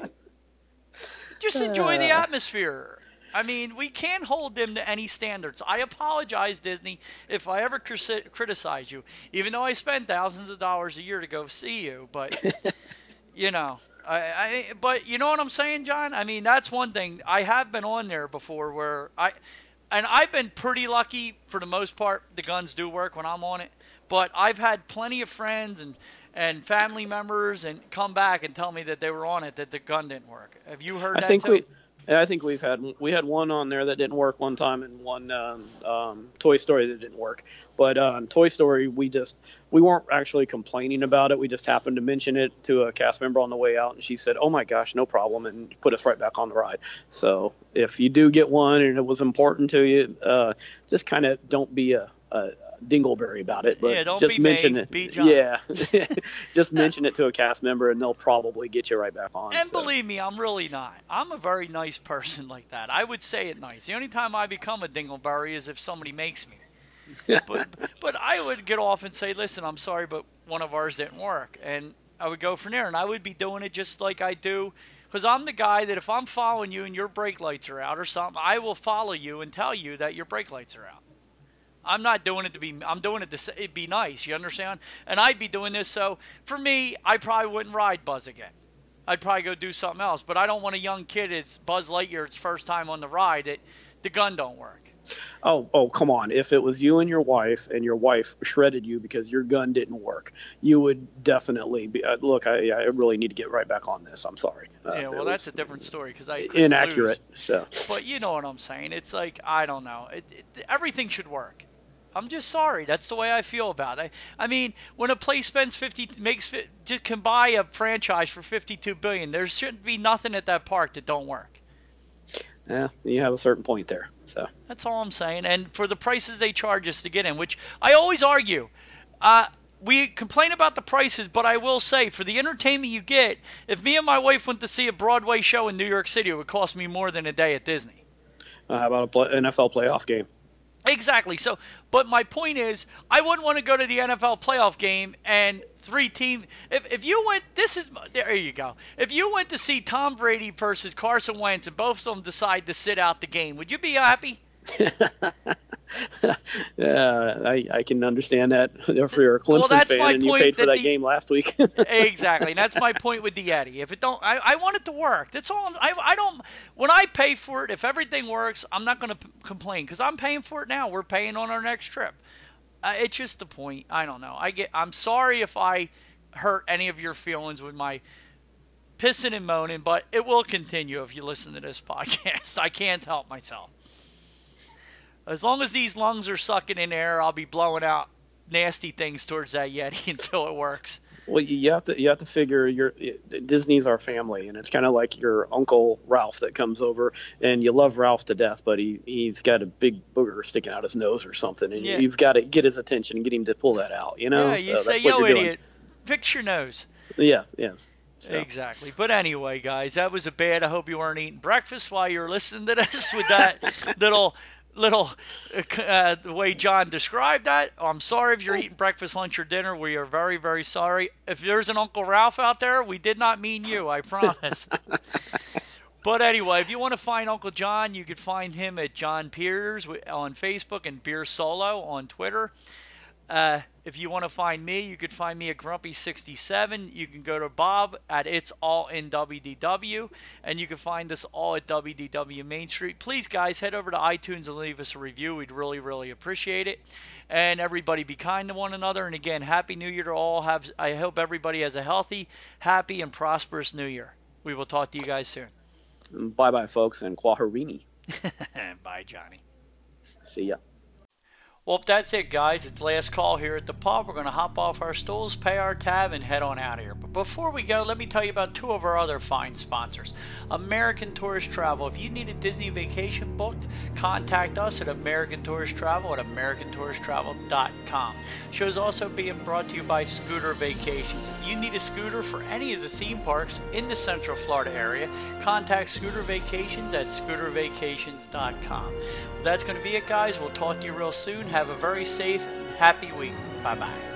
Just enjoy the Uh. atmosphere. I mean, we can't hold them to any standards. I apologize, Disney, if I ever cri- criticize you, even though I spend thousands of dollars a year to go see you. But, you know, I, I but you know what I'm saying, John? I mean, that's one thing. I have been on there before where I, and I've been pretty lucky for the most part. The guns do work when I'm on it. But I've had plenty of friends and and family members and come back and tell me that they were on it, that the gun didn't work. Have you heard I that think too? we, I think we've had we had one on there that didn't work one time, and one um, um, Toy Story that didn't work. But uh, on Toy Story, we just we weren't actually complaining about it. We just happened to mention it to a cast member on the way out, and she said, "Oh my gosh, no problem," and put us right back on the ride. So if you do get one and it was important to you, uh, just kind of don't be a, a dingleberry about it, but Yeah, don't just be mention May, it. be John. Yeah, just mention it to a cast member, and they'll probably get you right back on. And so. believe me, I'm really not. I'm a very nice person like that. I would say it nice. The only time I become a dingleberry is if somebody makes me. But but I would get off and say, listen, I'm sorry, but one of ours didn't work. And I would go from there, and I would be doing it just like I do. Because I'm the guy that if I'm following you and your brake lights are out or something, I will follow you and tell you that your brake lights are out. I'm not doing it to be, I'm doing it to say, it'd be nice, you understand? And I'd be doing this, so for me, I probably wouldn't ride Buzz again. I'd probably go do something else, but I don't want a young kid, it's Buzz Lightyear, it's first time on the ride, it, the gun don't work. Oh, oh, come on. If it was you and your wife and your wife shredded you because your gun didn't work, you would definitely be, uh, look, I, I really need to get right back on this. I'm sorry. Uh, yeah, well, that's a different story because I couldn't inaccurate. lose. So, but you know what I'm saying. It's like, I don't know. It, it, everything should work. I'm just sorry. That's the way I feel about it. I mean, when a place spends fifty, makes just can buy a franchise for fifty-two billion dollars, there shouldn't be nothing at that park that don't work. Yeah, you have a certain point there. So that's all I'm saying. And for the prices they charge us to get in, which I always argue, uh, we complain about the prices, but I will say for the entertainment you get, if me and my wife went to see a Broadway show in New York City, it would cost me more than a day at Disney. Uh, how about an N F L playoff game? Exactly. So, but my point is, I wouldn't want to go to the N F L playoff game and three team. If if you went, this is there you go. If you went to see Tom Brady versus Carson Wentz and both of them decide to sit out the game, would you be happy? Yeah, I, I can understand that. If you're a Clemson well, that's fan my and you point paid for that that the, game last week. Exactly, and that's my point with the Yeti. If it don't, I, I want it to work. That's all. I I don't. When I pay for it, if everything works, I'm not going to p- complain because I'm paying for it now. We're paying on our next trip. Uh, it's just the point. I don't know. I get. I'm sorry if I hurt any of your feelings with my pissing and moaning, but it will continue if you listen to this podcast. I can't help myself. As long as these lungs are sucking in air, I'll be blowing out nasty things towards that Yeti until it works. Well, you have to you have to figure your Disney's our family, and it's kind of like your Uncle Ralph that comes over, and you love Ralph to death, but he he's got a big booger sticking out his nose or something, and yeah. you've got to get his attention and get him to pull that out. You know? Yeah, you so say, "Yo, idiot, fix your nose." Yeah, yes. So. Exactly. But anyway, guys, that was a bad. I hope you weren't eating breakfast while you were listening to this with that little. Little, uh, the way John described that. I'm sorry if you're eating breakfast, lunch, or dinner. We are very, very sorry. If there's an Uncle Ralph out there, we did not mean you, I promise. But anyway, if you want to find Uncle John, you can find him at John Piers on Facebook and Beer Solo on Twitter. Uh, if you want to find me, you can find me at Grumpy sixty-seven. You can go to Bob at It's All in W D W, and you can find us all at W D W Main Street. Please, guys, head over to iTunes and leave us a review. We'd really, really appreciate it. And everybody, be kind to one another. And again, Happy New Year to all. Have I hope everybody has a healthy, happy, and prosperous New Year. We will talk to you guys soon. Bye-bye, folks, and Kwaharini. Bye, Johnny. See ya. Well, that's it, guys. It's last call here at the pub. We're going to hop off our stools, pay our tab, and head on out of here. But before we go, let me tell you about two of our other fine sponsors. American Tourist Travel. If you need a Disney vacation booked, contact us at American Tourist Travel at american tourist travel dot com. Show is also being brought to you by Scooter Vacations. If you need a scooter for any of the theme parks in the Central Florida area, contact Scooter Vacations at scooter vacations dot com. Well, that's going to be it, guys. We'll talk to you real soon. Have a very safe and happy week. Bye-bye.